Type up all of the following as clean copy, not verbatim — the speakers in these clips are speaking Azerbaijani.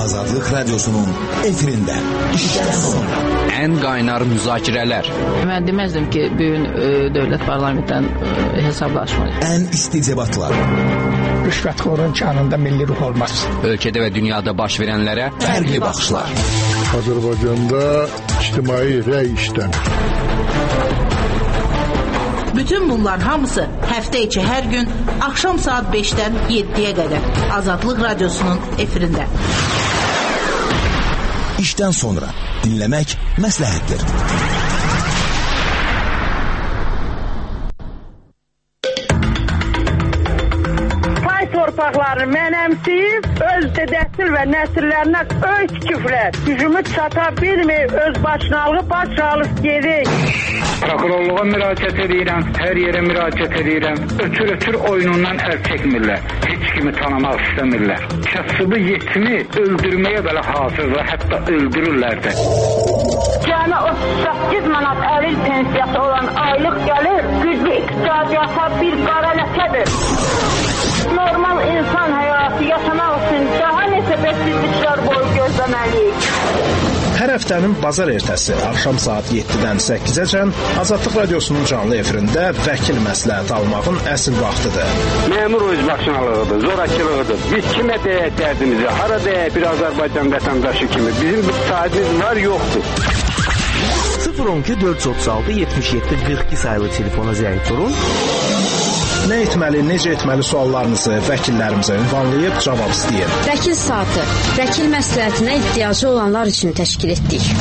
Azadlık Radyosu'nun efirinde. İşten sonra. En qaynar müzakirələr. Mən deməzdim ki, bugün dövlət parlamentdən hesablaşmayız. En isti debatlar. Rüşvətxorun kanında milli ruh olmaz. Ölkədə və dünyada baş verənlərə Fərqli baxışlar. Azərbaycanda ictimai rəy işlənir. Bütün bunlar hamısı həftə içi hər gün axşam saat 5-dən 7-yə qədər Azadlıq Radyosu'nun efirində. İşten sonra dinlemek məsləhətdir. Torpaqları mənəmsiyib, öz dədəsil və nəsillərinə öz küfrlər, gücümü çata bilməyib, öz başınalığı baş alıb gedik. Prokurorluğa müraciət edirəm, hər yerə müraciət edirəm. Ötür oyunundan əl çəkmirlər, heç kimi tanımaq istəmirlər. Kasıbı yetimi öldürməyə belə hazırlar, hətta öldürürlər də. Cəmi 38 manat əlil pensiyası olan aylıq gəlir, güclü iqtisadiyyata bir qara ləkədir. Normal insan həyatı yaşamaq üçün daha neçə bəsizliklər boyu gözləməliyik. Hər həftənin bazar ertəsi axşam saat 7-dən 8-əcən Azadlıq Radyosu'nun canlı efirində vəkil məsləhət almağın əsl vaxtıdır. Məmur özbaşınalığıdır, zorakılığıdır. Biz kimə deyək dərdimizi, hara deyək bir Azərbaycan vətəndaşı kimi. Bizim bir sahibimiz var, yoxdur. 012 436 77 42 sayılı telefona zəng vurun. Nə etməli, necə etməli suallarınızı vəkillərimizə ünvanlayıb cavab istəyin. Vəkil saatı, vəkil məsləhətinə ehtiyacı olanlar üçün təşkil etdik.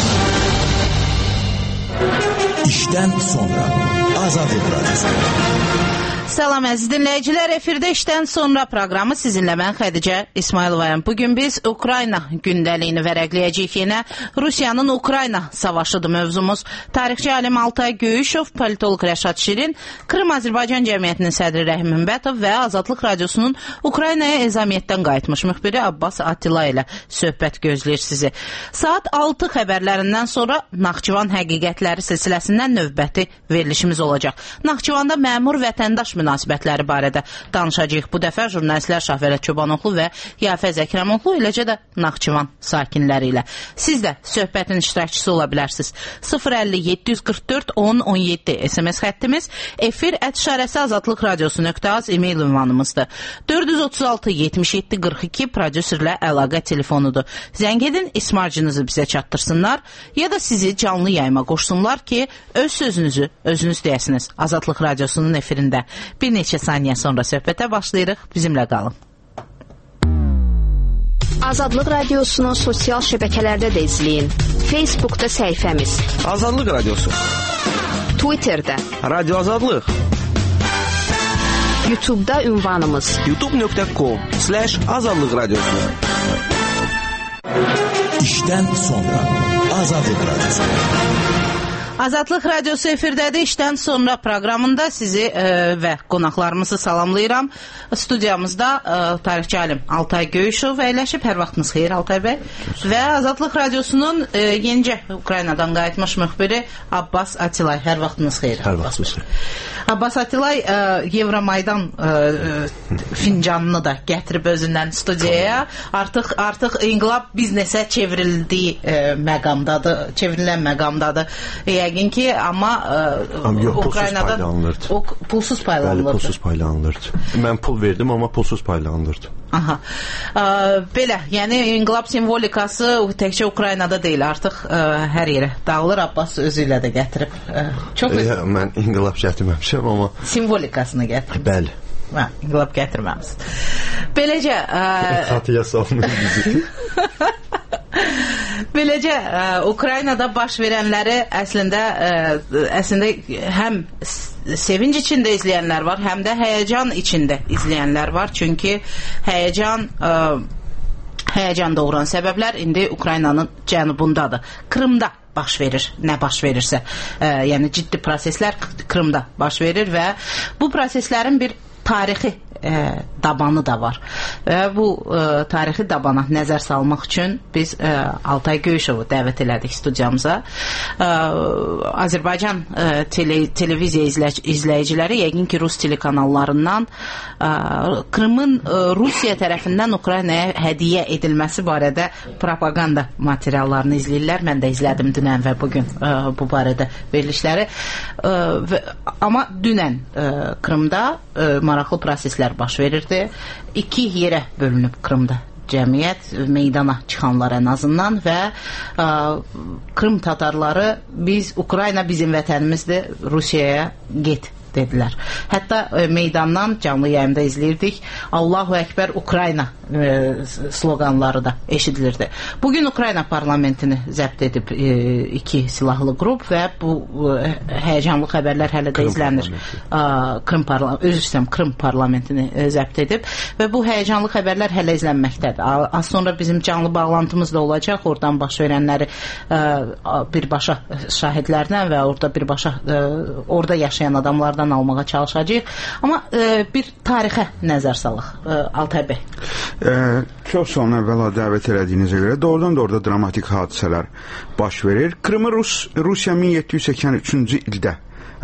İşten sonra Azadlıq Radyosu. Salam əziz dinləyicilər, efirdə işdən sonra proqramı sizinlə mən Xədicə İsmayılovayam. Bugün biz Ukrayna gündəliyini vərəqləyəcəyik. Yenə Rusiyanın Ukrayna savaşıdır mövzumuz. Tarixçi alim Altay Göyüşov, politolog Rəşad Şirin, Krım Azərbaycan Cəmiyyətinin sədri Rəhim Ümbətov və Azadlıq Radyosu'nun Ukraynaya ezamiyyətdən qayıtmış müxbiri Abbas Atilla ilə söhbət gözləyir sizi. Saat 6 xəbərlərindən sonra Naxçıvan həqiqətləri silsiləsindən növbəti verilişimiz olacaq. Naxçıvanda məmur vətəndaş münasibətləri barədə danışacağıq. Bu dəfə jurnalistlər Şahvərət Çobanoglu və Yafəz Əkrəmoğlu, eləcə də Naxçıvan sakinləri ilə. Siz də söhbətin iştirakçısı ola bilərsiniz. 050 744 10 17 SMS xəttimiz, efir@azadlıqradiosu.az e-mail ünvanımızdır. 436 77 42 prodüserlə əlaqə telefonudur. Zəng edin, ismarcınızı bizə çatdırsınlar ya da sizi canlı yayıma qoşsunlar ki, öz sözünüzü özünüz deyəsiniz Azadlıq Radyosu'nun efirində. Bir neçə saniyə sonra söhbətə başlayırıq. Bizimlə qalın. Azadlıq Radyosu'nu sosial şəbəkələrdə də izləyin. Facebook'da səhifəmiz Azadlıq Radyosu, Twitter'da Radyo Azadlıq, YouTube'da ünvanımız youtube.com/Azadlıq Radyosu. İşten sonra Azadlıq Radyosu. Azadlıq Radyosu efirdədir. İşdən sonra proqramında sizi və qonaqlarımızı salamlayıram. Studiyamızda tarixçi alim Altay Göyüşov əyləşib. Hər vaxtınız xeyir Altay bəy. Və Azadlıq Radyosu'nun yenicə Ukraynadan qayıtmış müxbiri Abbas Atilay. Hər vaxtınız xeyir. Hər vaxtınız xeyir. Abbas Atilay Evromaydan fincanını da gətirib özündən studiyaya. Artıq inqilab biznesə çevrildiyi məqamdadır, çevrilən məqamdadır. Yəqin ki, amma Ukraynada pulsuz paylanılırdı. Bəli, pulsuz paylanılırdı. Mən pul verdim, amma pulsuz paylanılırdı. Aha. Belə, yəni inqilab simvolikası təkcə Ukraynada deyil, artıq hər yerə dağılır. Abbas özü ilə də gətirib. Mən inqilab gətirməmişəm, amma simvolikasını gətirib. Bəli. İnqilab gətirməmişsiniz. Beləcə xatıya salmayın bizi. Beləcə Ukraynada baş verənləri əslində həm sevinç içində izləyənlər var, həm də həyəcan içində izləyənlər var. Çünki həyəcan doğuran səbəblər indi Ukraynanın cənubundadır. Krımda baş verir, nə baş verirsə. Yəni ciddi proseslər Krımda baş verir və bu proseslərin bir tarixi dabanı da var. Və bu tarixi dabana nəzər salmaq üçün biz Altay Göyüşovu dəvət elədik studiyamıza. Azərbaycan televiziya izləyiciləri yəqin ki, Rus telekanallarından Krımın Rusiya tərəfindən Ukraynaya hədiyyə edilməsi barədə propaganda materiallarını izləyirlər. Mən də izlədim dünən və bugün bu barədə verilişləri. Amma dünən Krımda maraqlı proseslər baş verirdi. 2 yerə bölünüb Krımda cəmiyyət, meydana çıxanlar ən azından və Krım tatarları Ukrayna bizim vətənimizdir, Rusiyaya get dedilər. Hətta meydandan canlı yayımda izləyirdik. Allahu Əkbər Ukrayna sloqanları da eşidilirdi. Bugün Ukrayna parlamentini zəbt edib 2 silahlı qrup və bu həyəcanlı xəbərlər hələ də izlənir. Krım parlamentini zəbt edib və bu həyəcanlı xəbərlər hələ izlənməkdədir. Az sonra bizim canlı bağlantımız da olacaq. Oradan baş verənləri birbaşa şahidlərdən və orada yaşayan adamlardan almağa çalışacağıq. Amma bir tarixə nəzər salıq. Altay bəy. Çox son əvvəla dəvət elədiyinizə görə doğrudan da orada dramatik hadisələr baş verir. Krımı Rusiya 1783-cü ildə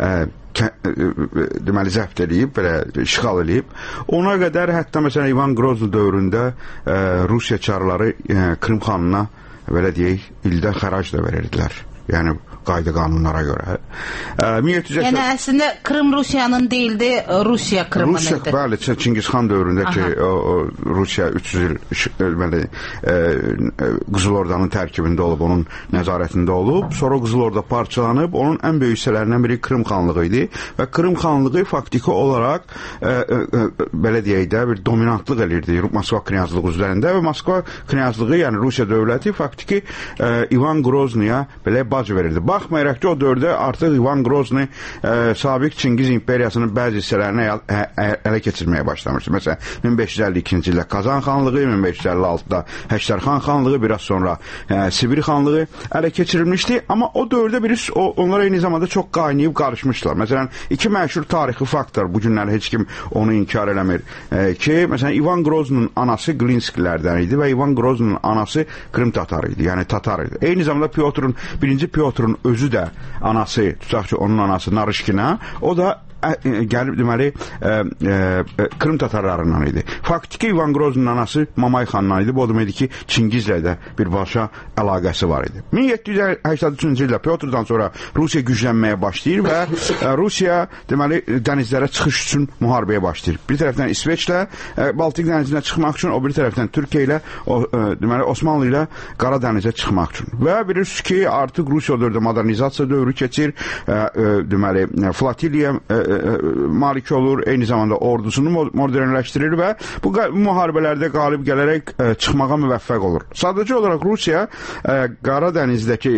deməli zəbt edib, belə işğal edib. Ona qədər hətta məsələn İvan Grozny dövründə Rusiya çarları Krım xanına belə deyək, ildə xərac da verirdilər. Yəni qayda qanunlara görə. Yəni əslində Krım Rusiyanın deyildi, Rusiya Krımın idi. Bəli, Çingizxan dövründəki Rusiya 300 il Qızıl Ordanın tərkibində olub, onun nəzarətində olub. Sonra Qızıl Orda parçalanıb, onun ən böyük hissələrindən biri Krım xanlığı idi və Krım xanlığı faktiki olaraq belə deyək də bir dominantlıq elirdi Moskva knyazlığı üzərində və Moskva knyazlığı, yəni Rusiya dövləti faktiki İvan Grozny'ya belə bac verirdi. Baxmayaraq ki, o dövrdə artıq İvan Grozny sabiq Çingiz imperiyasının bəzi hissələrini ələ keçirməyə başlamışdı. Məsələn, 1552-ci ildə Kazan xanlığı, 1556-da Həştərxan xanlığı, biraz sonra Sibir xanlığı ələ keçirilmişdi. Amma o dövrdə onlar eyni zamanda çox qaynayıb qarışmışdılar. Məsələn, 2 məşhur tarixi faktor, bu günlər heç kim onu inkar eləmir ki, məsələn, İvan Grozny'nin anası Glinskilərdən idi və İvan Grozny'nin anası Krım tatarı idi, yəni tatar idi. Eyni zamanda birinci Pyotrun özü də anası, tutaq ki, onun anası Narışkina, o da gəlib deməli Krım tatarlarından idi. Faktiki İvan Grozny'nin anası Mamay xandan idi. Bu o deməkdir ki, Çingizlə də birbaşa əlaqəsi var idi. 1783-cü ildə Pyotrdan sonra Rusiya güclənməyə başlayır və Rusiya deməli dənizlərə çıxış üçün müharibəyə başlayır. Bir tərəfdən İsveçlə Baltik dənizinə çıxmaq üçün, o bir tərəfdən Türkiyə ilə deməli Osmanlı ilə Qara dənizə çıxmaq üçün. Və bilirsiniz ki, artıq Rusiya dövrdə modernizasiya dövrü keçir. Deməli flotiliya malik olur, eyni zamanda ordusunu modernləşdirir və bu müharibələrdə qalib gələrək çıxmağa müvəffəq olur. Sadəcə olaraq Rusiya Qara dənizdəki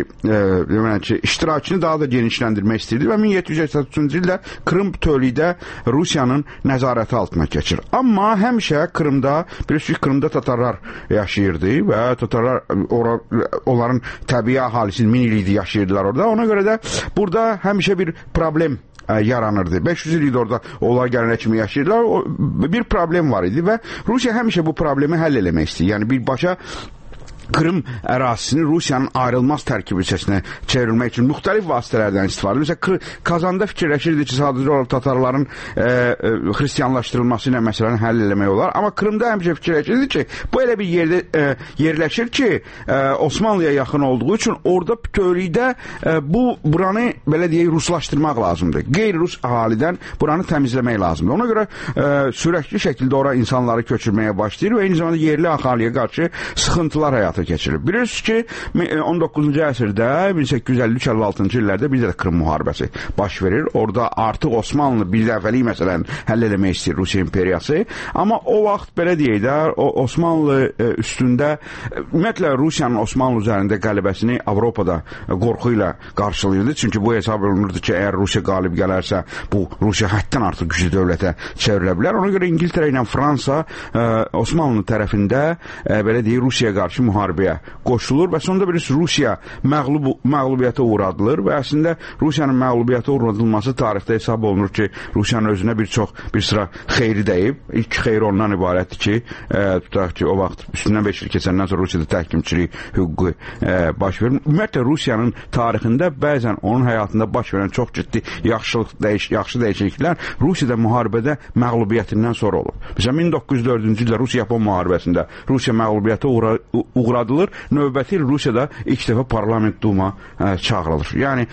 iştirakını daha da genişləndirmək istəyirdi və 1783-cü ildə Krım bütövlükdə Rusiyanın nəzarəti altına keçir. Amma həmişə Krımda, bilirsiniz ki, Krımda tatarlar yaşayırdı və tatarlar onların təbii əhalisinin 1000 il idi yaşayırdılar orada. Ona görə də burada həmişə bir problem yaranırdı. 500 il idi orada onlar gələnə kimi yaşayırdılar. Bir problem var idi və Rusiya həmişə bu problemi həll eləmək istəyir. Yəni birbaşa Krım ərazisini Rusiyanın ayrılmaz tərkib hissəsinə çevrilmək üçün müxtəlif vasitələrdən istifadə. Məsələn, Kazanda fikirləşirdi ki, sadəcə olaraq tatarların xristianlaşdırılması ilə məsələni həll eləmək olar. Amma Krımda həmişə fikirləşirdi ki, bu elə bir yerdə yerləşir ki, Osmanlıya yaxın olduğu üçün orada bütövlükdə buranı belə deyək ruslaşdırmaq lazımdır. Qeyri-rus əhalidən buranı təmizləmək lazımdır. Ona görə sürətli şəkildə ora insanları köçürməyə başlayır və eyni zamanda yerli əhaliyə qarşı sıxıntılar həyata keçirilib. Bilirsiniz ki, 19-cu əsrdə 1853-56-cı illərdə bir də Krım müharibəsi baş verir. Orada artıq Osmanlı bir dəfəlik məsələn həll eləmək istəyir Rusiya imperiyası. Amma o vaxt belə deyək də Osmanlı üstündə ümumiyyətlə Rusiyanın Osmanlı üzərində qələbəsini Avropada qorxu ilə qarşılayırdı. Çünki bu hesab olunurdu ki, əgər Rusiya qalib gələrsə, bu Rusiya həddən artıq güclü dövlətə çevrilə bilər. Ona görə İngiltərə ilə Fransa Osmanlı tərəfində belə deyək Rusiyaya qarşı müharibəyə müharibəyə qoşulur və sonunda bilirsiniz Rusiya məğlubiyyətə uğradılır və əslində Rusiyanın məğlubiyyətə uğradılması tarixdə hesab olunur ki, Rusiyanın özünə bir sıra xeyri dəyib. İlk xeyri ondan ibarətdir ki, tutaq ki, o vaxt üstündən 5 il keçəndən sonra Rusiyada təhkimçilik hüququ baş verir. Ümumiyyətlə Rusiyanın tarixində bəzən onun həyatında baş verən çox ciddi yaxşı dəyişikliklər Rusiyada müharibədə məğlubiyyətindən sonra olub. Məsələn 1904-cü ildə Rusiya-Yapon müharibəsində Rusiya məğlubiyyətə uğradılır. Növbəti il Rusiyada ilk dəfə parlament duma çağırılır. Yəni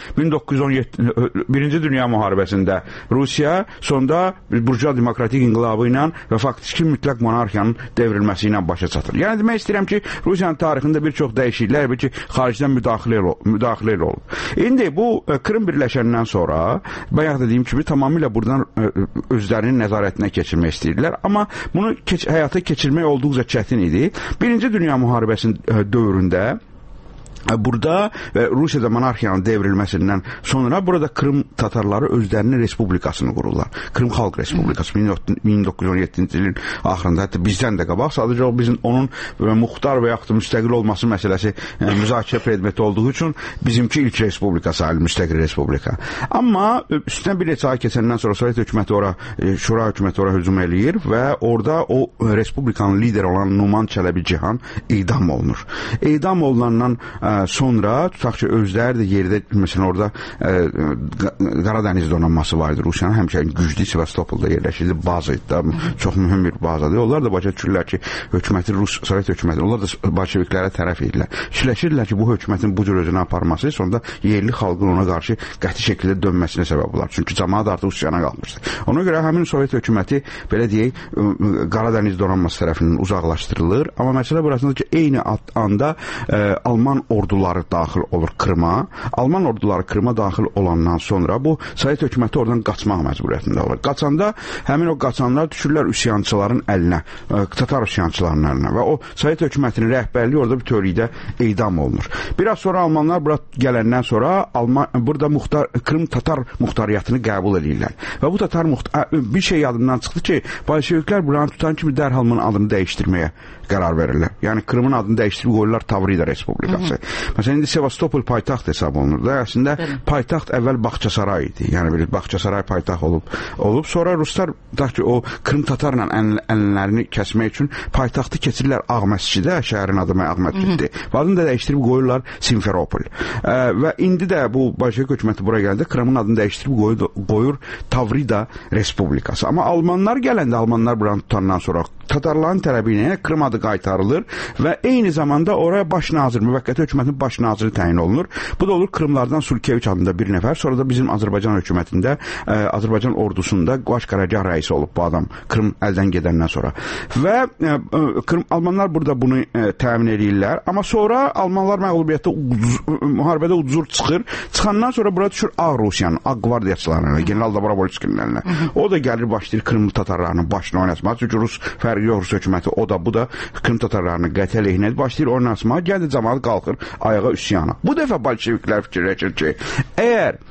1917-ci Dünya müharibəsində Rusiya sonda burjuva demokratik inqilabı ilə və faktiki mütləq monarxiyanın devrilməsi ilə başa çatır. Yəni demək istəyirəm ki, Rusiyanın tarixində bir çox dəyişikliklər ki, xaricdən müdaxilə ilə olub. İndi bu Krım birləşəndən sonra bayaq dediyim kimi tamamilə buradan özlərinin nəzarətinə keçirmək istəyirlər. Amma bunu həyata keçirmək olduqca çətin idi. Birinci Dünya müharibəsinin dövründə burada Rusiyada monarxiyanın devrilməsindən sonra burada Krım tatarları özlərinin respublikasını qururlar. Krım Xalq Respublikası 1917-ci ilin axırında, hətta bizdən də qabaq, sadəcə o bizim onun muxtar və yaxud da müstəqil olması məsələsi müzakirə predmeti olduğu üçün bizimki ilk respublika sayılır, müstəqil respublika. Amma üstündən bir neçə ay keçəndən sonra Sovet hökuməti ora, Şura hökuməti ora hücum eləyir və orada o respublikanın lideri olan Numan Çələbi Cihan idam olunur. İdam olunandan sonra tutaq ki, özləri də yerdə, məsələn, orada Qaradəniz donanması var idi Rusiyanın, həmişə güclü Sevastopolda yerləşirdi, baza idi da, çox mühüm bir bazadır. Onlar da başa düşürlər ki, Sovet hökuməti, onlar da bolşeviklərə tərəf edirlər. Fikirləşirlər ki, bu hökumətin bu cür özünə aparması sonunda yerli xalqın ona qarşı qəti şəkildə dönməsinə səbəb olar. Çünki cəmaət artıq üsyana qalmışdı. Ona görə həmin Sovet hökuməti, belə deyək, Qaradəniz donanması tərəfindən uzaqlaşdırılır. Amma məsələ burasındadır ki, eyni anda Alman orduları daxil olur Krıma. Alman orduları Krıma daxil olandan sonra bu Sovet hökuməti oradan qaçmaq məcburiyyətində olur. Qaçanda həmin o qaçanlar düşürlər üsyançıların əlinə, Tatar üsyançılarının əlinə və o Sovet hökumətinin rəhbərliyi orada bütövlükdə edam olunur. Biraz sonra Almanlar bura gələndən sonra burada Krım Tatar muxtariyyətini qəbul edirlər. Və bu Tatar bir şey yadımdan çıxdı ki, bolşeviklər buranı tutan kimi dərhal bunun adını dəyişdirməyə qərar verirlər. Yəni Krımın adını dəyişdirib qoyurlar Tavrida Respublikası. Məsələn, indi Sevastopol paytaxt hesab olunur da. Əslində paytaxt əvvəl Bağçasaray idi. Yəni Bağçasaray paytaxt olub. Sonra ruslar ki, o Krım Tatarla əllərini kəsmək üçün paytaxtı keçirirlər Ağ məscidə, şəhərin adı Ağ məsciddir. Və adını da dəyişdirib qoyurlar Simferopol. Və indi də bu bolşevik hökuməti bura gələndə Krımın adını dəyişdirib qoyur Tavrida Respublikası. Amma Almanlar gələndə, Almanlar buranı tutandan sonra Tatarların tələbi ilə Krım adı qaytarılır və eyni zamanda oraya baş nazir, müvəqqəti hökumətin baş naziri təyin olunur. Bu da olur Krımlardan Sulkeviç adında bir nəfər. Sonra da bizim Azərbaycan hökumətində, Azərbaycan ordusunda baş qərargah rəisi olub bu adam Krım əldən gedəndən sonra. Və Almanlar burada bunu təmin edirlər. Amma sonra Almanlar müharibədə uduzur çıxır. Çıxandan sonra burada düşür Ağ Rusiyanın, Ağ qvardiyaçılarına, General Dobrovolskinin əlinə. O da gəlir başlayır Krım tatarlarının başına oynatmağa. Çünki Rus fərqi yox, Rus hökuməti o da bu da Krım tatarlarını qətl ehinə başlayır oynatmağa. Gəldi cəmaət qalxır ayağa üsyana. Bu dəfə bolşeviklər fikirləşir ki, əgər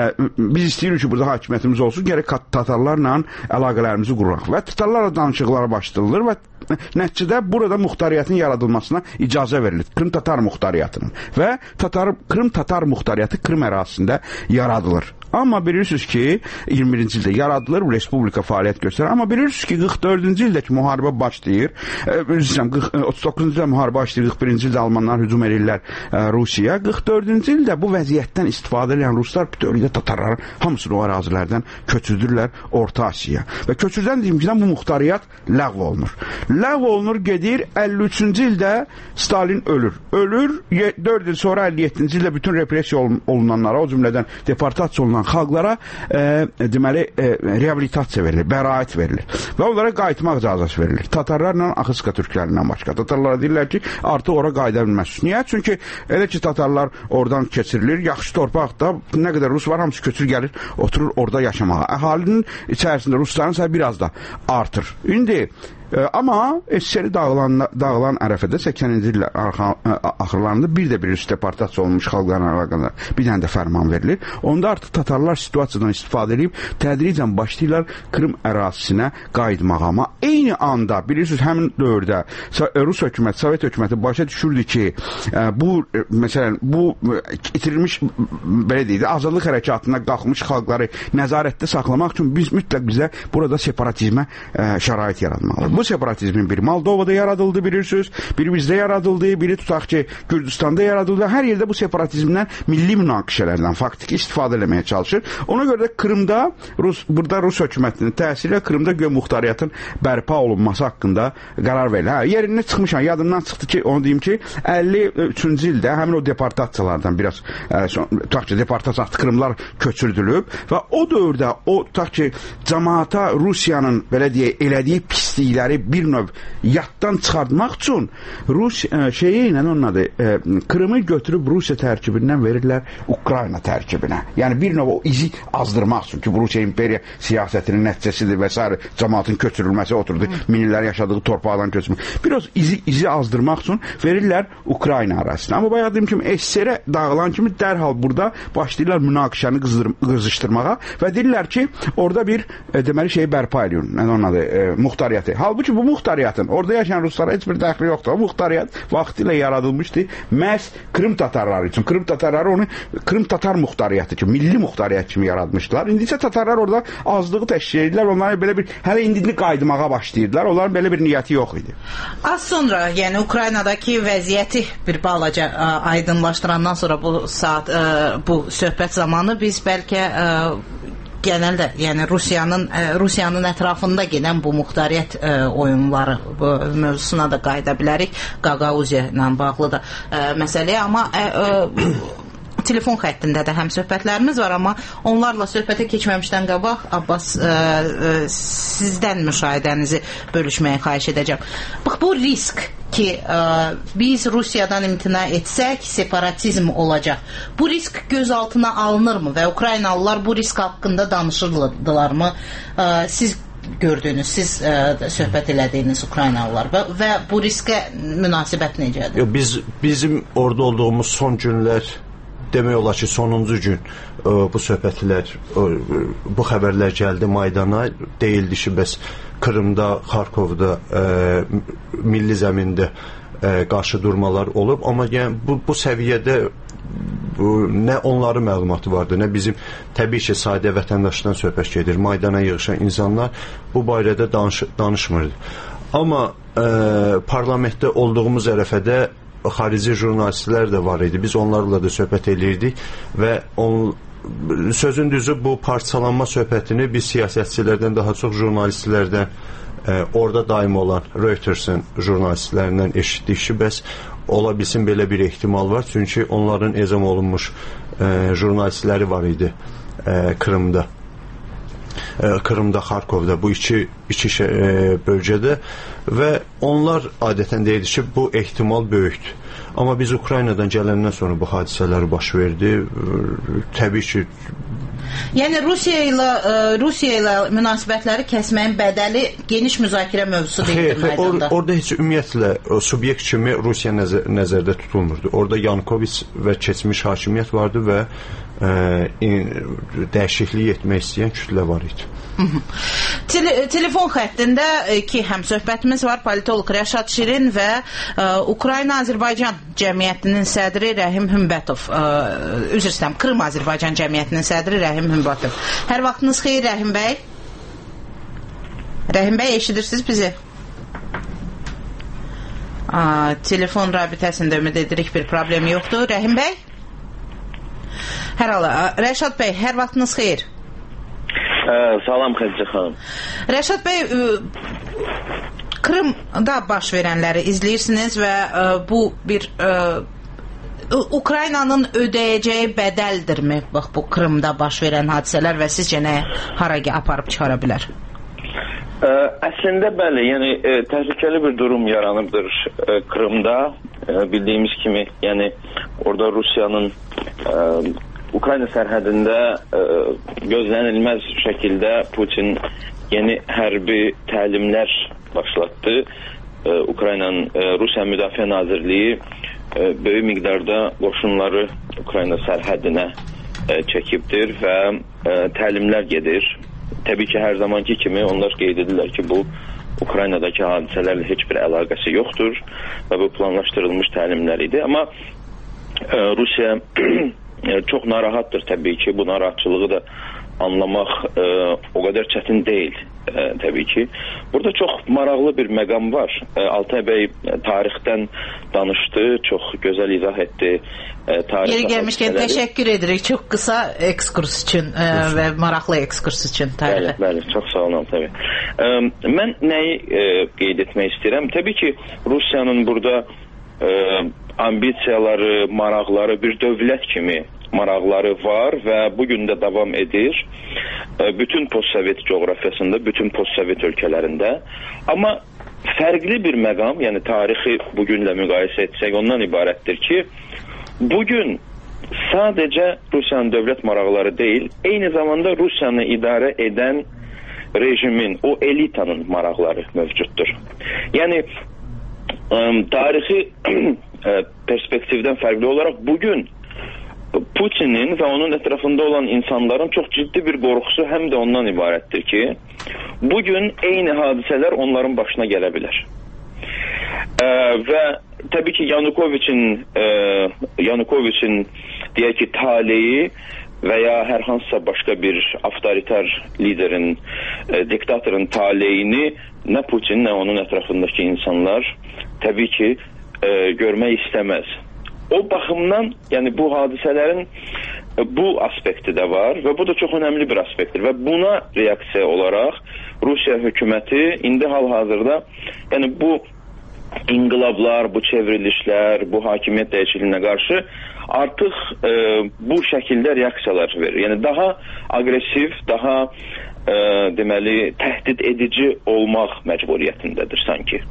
biz istəyirik ki, burada hakimiyyətimiz olsun, gərək tatarlarla əlaqələrimizi quraq. Və tatarlarla danışıqlara başlayılır və nəticədə burada muxtariyyətin yaradılmasına icazə verilir. Krım Tatar muxtariyyətinin. Və Krım Tatar muxtariyyəti Krım ərazisində yaradılır. Amma bilirsiniz ki, 21-ci ildə yaradılır, respublika fəaliyyət göstərir. Amma bilirsiniz ki, 44-cü ildəki müharibə başlayır. 39-cu ildə müharibə başlayır, 41-ci ildə Almanlar hücum edirlər Rusiyaya. 44-cü ildə bu vəziyyətdən istifadə edən Ruslar bütövlükdə Tatarların hamısını o ərazilərdən köçürdürlər Orta Asiyaya. Və köçürdən deyimkidən bu muxtariyyət ləğv olunur. Ləğv olunur, gedir, 53-cü ildə Stalin ölür. Ölür, 4 il sonra 57-ci ildə bütün repressiya olunanlara, o cümlədən deportasiya olunan xalqlara deməli reabilitasiya verilir, bəraət verilir və onlara qayıtmaq icazəsi verilir. Tatarlarla Axıska türklərindən başqa. Tatarlara deyirlər ki, artıq ora qayıda bilməzsiniz. Niyə? Çünki elə ki, Tatarlar oradan keçirilir, yaxşı torpaqda nə qədər Rus var, hamısı köçür gəlir, oturur orada yaşamağa. Əhalinin içərisində Rusların sayı biraz da artır. İndi Amma SSR dağılan ərəfədə 80-ci illər axırlarında bir deportasiya olmuş xalqlarla əlaqədar bir dənə də fərman verilir. Onda artıq tatarlar situasiyadan istifadə edib tədricən başlayırlar Krım ərazisinə qayıtmağa. Amma eyni anda bilirsiniz həmin dövrdə Rus hökuməti, Sovet hökuməti başa düşürdü ki, məsələn, bu itirilmiş belə deyək, azadlıq hərəkatına qalxmış xalqları nəzarətdə saxlamaq üçün bizə burada separatizmə şərait yaratmalıdır. Bu separatizmin biri Moldovada yaradıldı, bilirsiniz, biri bizdə yaradıldı, biri tutaq ki, Gürcüstanda yaradıldı. Hər yerdə bu separatizmdən milli münaqişələrdən faktiki istifadə etməyə çalışır. Ona görə də Krımda, burada Rus hökumətinin təsirilə Krımda muxtariyyatın bərpa olunması haqqında qərar verilir. Yerindən çıxmışam, yadımdan çıxdı ki, onu deyim ki, 53-cü ildə həmin o deportasiyalardan biraz, tutaq ki, deportasiya Krımlar köçürdülüb və o dövrdə tutaq ki, cəmaata Rusiyanın, belə deyək, elədiyi pislikləri bir növ yaddan çıxartmaq üçün Rus onun adı, Krımı götürüb Rusiya tərkibindən verirlər Ukrayna tərkibinə. Yəni bir növ o izi azdırmaq üçün ki, bu Rusiya imperiya siyasətinin nəticəsidir və s. cəmaatın köçürülməsi oturdu, minillər yaşadığı torpaqdan köçürülməsi. Biraz izi azdırmaq üçün verirlər Ukrayna ərazisinə. Amma bayaq deyim kimi, SSR dağılan kimi dərhal burada başlayırlar münaqişəni qızışdırmağa və deyirlər ki, orada bir deməli şeyi bərpa ediyor. Onun adı, muxtariyyatı. Halbuki bu muxtariyyatın, orada yaşayan Ruslara heç bir dəxli yoxdur. O muxtariyyat vaxtilə yaradılmışdı məhz Krım tatarları üçün. Krım tatarları onu Krım tatar muxtariyyatı kimi, milli muxtariyyat kimi yaratmışdılar. İndi isə tatarlar orada azlığı təşkil edirlər. Onlara belə bir, hələ indilik qayıtmağa başlayırlar. Onların belə bir niyyəti yox idi. Az sonra, yəni Ukraynadakı vəziyyəti bir balaca aydınlaşdırandan sonra bu söhbət zamanı biz bəlkə genəldə, yəni Rusiyanın ətrafında gedən bu muxtariyyət oyunları mövzusuna da qayıda bilərik. Qaqauziya ilə bağlı da məsələyə, amma telefon xəttində də həm söhbətlərimiz var, amma onlarla söhbətə keçməmişdən qabaq Abbas, sizdən müşahidənizi bölüşməyə xahiş edəcəm. Bax, bu risk ki, biz Rusiyadan imtina etsək, separatizm olacaq. Bu risk göz altına alınırmı və Ukraynalılar bu risk haqqında danışırdılar mı? Siz gördüyünüz, siz söhbət elədiyiniz Ukraynalılar və bu riskə münasibət necədir? Bizim orada olduğumuz son günlər, demək olar ki, sonuncu gün bu söhbətlər, bu xəbərlər gəldi Maydana, deyildi ki, bəs Krımda, Xarkovda, milli zəmində qarşı durmalar olub, amma yəni, bu səviyyədə nə onların məlumatı vardı, nə bizim təbii ki, sadə vətəndaşdan söhbət gedir. Maydana yığışan insanlar bu barədə danışmırdı. Amma parlamentdə olduğumuz ərəfədə xarici jurnalistlər də var idi. Biz onlarla da söhbət edirdik və sözün düzü bu parçalanma söhbətini biz siyasətçilərdən daha çox jurnalistlərdən, orada daim olan Reuters'ın jurnalistlərindən eşitdik ki, bəs ola bilsin belə bir ehtimal var. Çünki onların ezam olunmuş jurnalistləri var idi Krımda. Krımda, Xarkovda, bu iki bölgədə və onlar adətən deyirdi ki, bu ehtimal böyükdür. Amma biz Ukraynadan gələndən sonra bu hadisələr baş verdi. Təbii ki, yəni Rusiya ilə münasibətləri kəsməyin bədəli geniş müzakirə mövzusu deyildir Maydanda. Orada heç ümumiyyətlə subyekt kimi Rusiya nəzərdə tutulmurdu. Orada Yanukoviç və keçmiş hakimiyyət vardı və dəyişiklik etmək istəyən kütlə var idi. Telefon xəttində ki, həm söhbətimiz var, politolog Rəşad Şirin və Ukrayna-Azərbaycan Cəmiyyətinin sədri Rəhim Hümbətov, üzr istəyirəm, Krım-Azərbaycan Cəmiyyətinin sədri Rəhim Hümbətov. Hər vaxtınız xeyir, Rəhim bəy? Rəhim bəy, eşidirsiniz bizi? Telefon rabitəsində ümid edirik bir problem yoxdur. Rəhim bəy? Hər hala, Rəşad bəy, hər vaxtınız xeyir? Salam Xədicə xanım. Rəşad bəy, Krımda baş verənləri izləyirsiniz və bu bir Ukraynanın ödəyəcəyi bədəldirmi? Bax, bu Krımda baş verən hadisələr və sizcə nə hara aparıb çıxara bilər? Əslində bəli, yəni təhlükəli bir durum yaranıbdır Krımda. Bildiyimiz kimi, yəni orada Rusiyanın Ukrayna sərhədində gözlənilməz şəkildə Putin yeni hərbi təlimlər başlatdı. Ukraynanın Rusiya Müdafiə Nazirliyi böyük miqdarda qoşunları Ukrayna sərhədinə çəkibdir və təlimlər gedir. Təbii ki, hər zamanki kimi onlar qeyd edirlər ki, bu Ukraynadakı hadisələrlə heç bir əlaqəsi yoxdur və bu planlaşdırılmış təlimlər idi. Amma Rusiya çox narahatdır təbii ki, bu narahatçılığı da anlamaq o qədər çətin deyil təbii ki. Burada çox maraqlı bir məqam var. Altay bəy tarixdən danışdı, çox gözəl izah etdi. Yeri gəlmişkən təşəkkür edirik çox qısa ekskurs üçün və maraqlı ekskurs üçün tarixə. Bəli, çox sağ olun Altay bəy. Mən nəyi qeyd etmək istəyirəm? Təbii ki, Rusiyanın burada ambisiyaları, maraqları bir dövlət kimi maraqları var və bugün də davam edir. Bütün postsovet coğrafiyasında, bütün postsovet ölkələrində. Amma fərqli bir məqam, yəni tarixi bugünlə müqayisə etsək ondan ibarətdir ki, bugün sadəcə Rusiyanın dövlət maraqları deyil, eyni zamanda Rusiyanı idarə edən rejimin, o elitanın maraqları mövcuddur. Yəni tarixi perspektivdən fərqli olaraq bugün Putinin və onun ətrafında olan insanların çox ciddi bir qorxusu həm də ondan ibarətdir ki, bugün eyni hadisələr onların başına gələ bilər. Və təbii ki, Yanukoviçin deyək ki, taleyi və ya hər hansısa başqa bir avtoritar liderin, diktatorun taleyini nə Putin, nə onun ətrafındakı insanlar təbii ki, görmək istəməz. O baxımdan, yəni bu hadisələrin bu aspekti də var və bu da çox önəmli bir aspektdir və buna reaksiya olaraq Rusiya hökuməti indi hal-hazırda, yəni bu inqilablar, bu çevrilişlər, bu hakimiyyət dəyişikliyinə qarşı artıq bu şəkildə reaksiyalar verir. Yəni daha aqressiv, daha deməli təhdid edici olmaq məcburiyyətindədir sanki.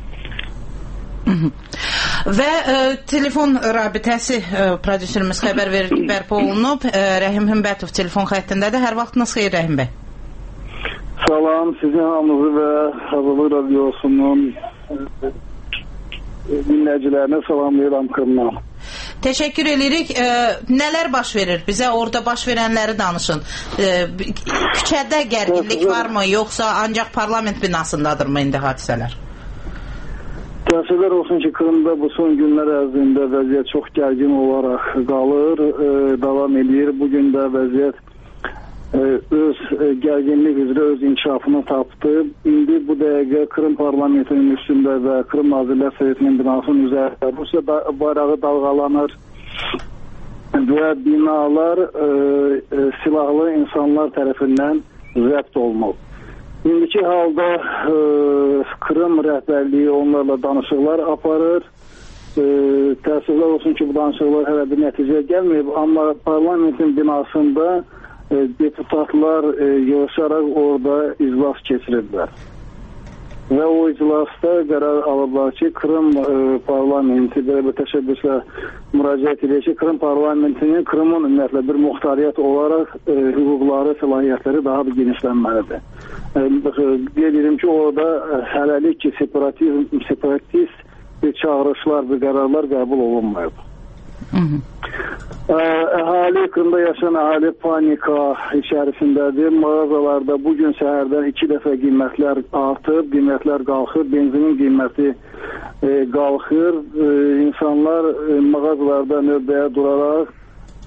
Və telefon rabitəsi prodüserimiz xəbər verir ki, bərpa olunub. Rəhim Hümbətov telefon xəttindədir. Hər vaxtınız xeyir Rəhim bəy. Salam, sizin hamınızı və Hazırlıq Radiosunun dinləyicilərinə salamlayıram Kırımdan. Təşəkkür edirik. Nələr baş verir? Bizə orada baş verənləri danışın. Küçədə gərginlik varmı, yoxsa ancaq parlament binasındadırmı indi hadisələr? Təəssüflər olsun ki, Kırımda bu son günlər ərzində vəziyyət çox gərgin olaraq qalır, davam edir. Bugün də vəziyyət öz gərginlik üzrə öz inkişafını tapdı. İndi bu dəqiqə Kırım parlamentinin üstündə və Kırım Nazirlər Sovetinin binasının üzərində Rusiya bayrağı dalğalanır və binalar silahlı insanlar tərəfindən zəbt olunub. İndiki halda Kırım rəhbərliyi onlarla danışıqlar aparır. Təəssüflər olsun ki, bu danışıqlar hələ bir nəticəyə gəlməyib, amma parlamentin binasında deputatlar yığışaraq orada iclas keçiriblər. Və o iclasda qərar alıblar ki, Kırım parlamenti belə bir təşəbbüslə müraciət edir ki, Kırım parlamentinin Kırımın ümumiyyətlə bir muxtariyyət olaraq hüquqları, səlahiyyətləri daha bir genişlənməlidir. Qeyd edim ki, orada hələlik ki, separatist bir çağırışlar, bir qərarlar qəbul olunmayıb. Əhali, Kırımda yaşayan əhali panika içərisindədir. Mağazalarda bugün səhərdən 2 dəfə qiymətlər artıb, qiymətlər qalxır, benzinin qiyməti qalxır. İnsanlar mağazalarda növbəyə duraraq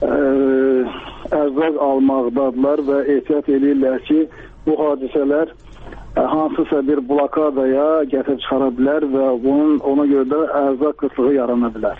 ərzaq almaqdadılar və ehtiyat edirlər ki, bu hadisələr hansısa bir blokadaya gətirib çıxara bilər və ona görə də ərzaq qıtlığı yarana bilər.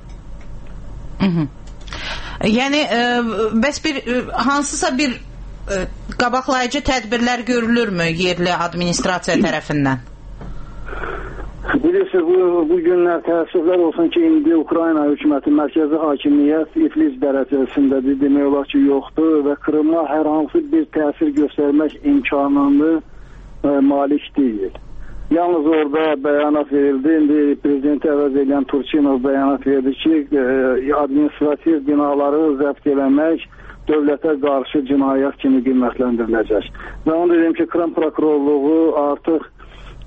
Yəni, bəs hansısa bir qabaqlayıcı tədbirlər görülürmü yerli administrasiya tərəfindən? Bilirsiniz, bu günlər təəssüflər olsun ki, indi Ukrayna hökuməti mərkəzi hakimiyyət iflic dərəcəsindədir, demək olar ki, yoxdur və Kırıma hər hansı bir təsir göstərmək imkanını malik deyil. Yalnız orada bəyanat verildi, indi prezidenti əvəz edən Turchinov bəyanat verdi ki, administrativ binaları zəbt eləmək dövlətə qarşı cinayət kimi qiymətləndiriləcək. Və onu dedim ki, Kırım prokurorluğu artıq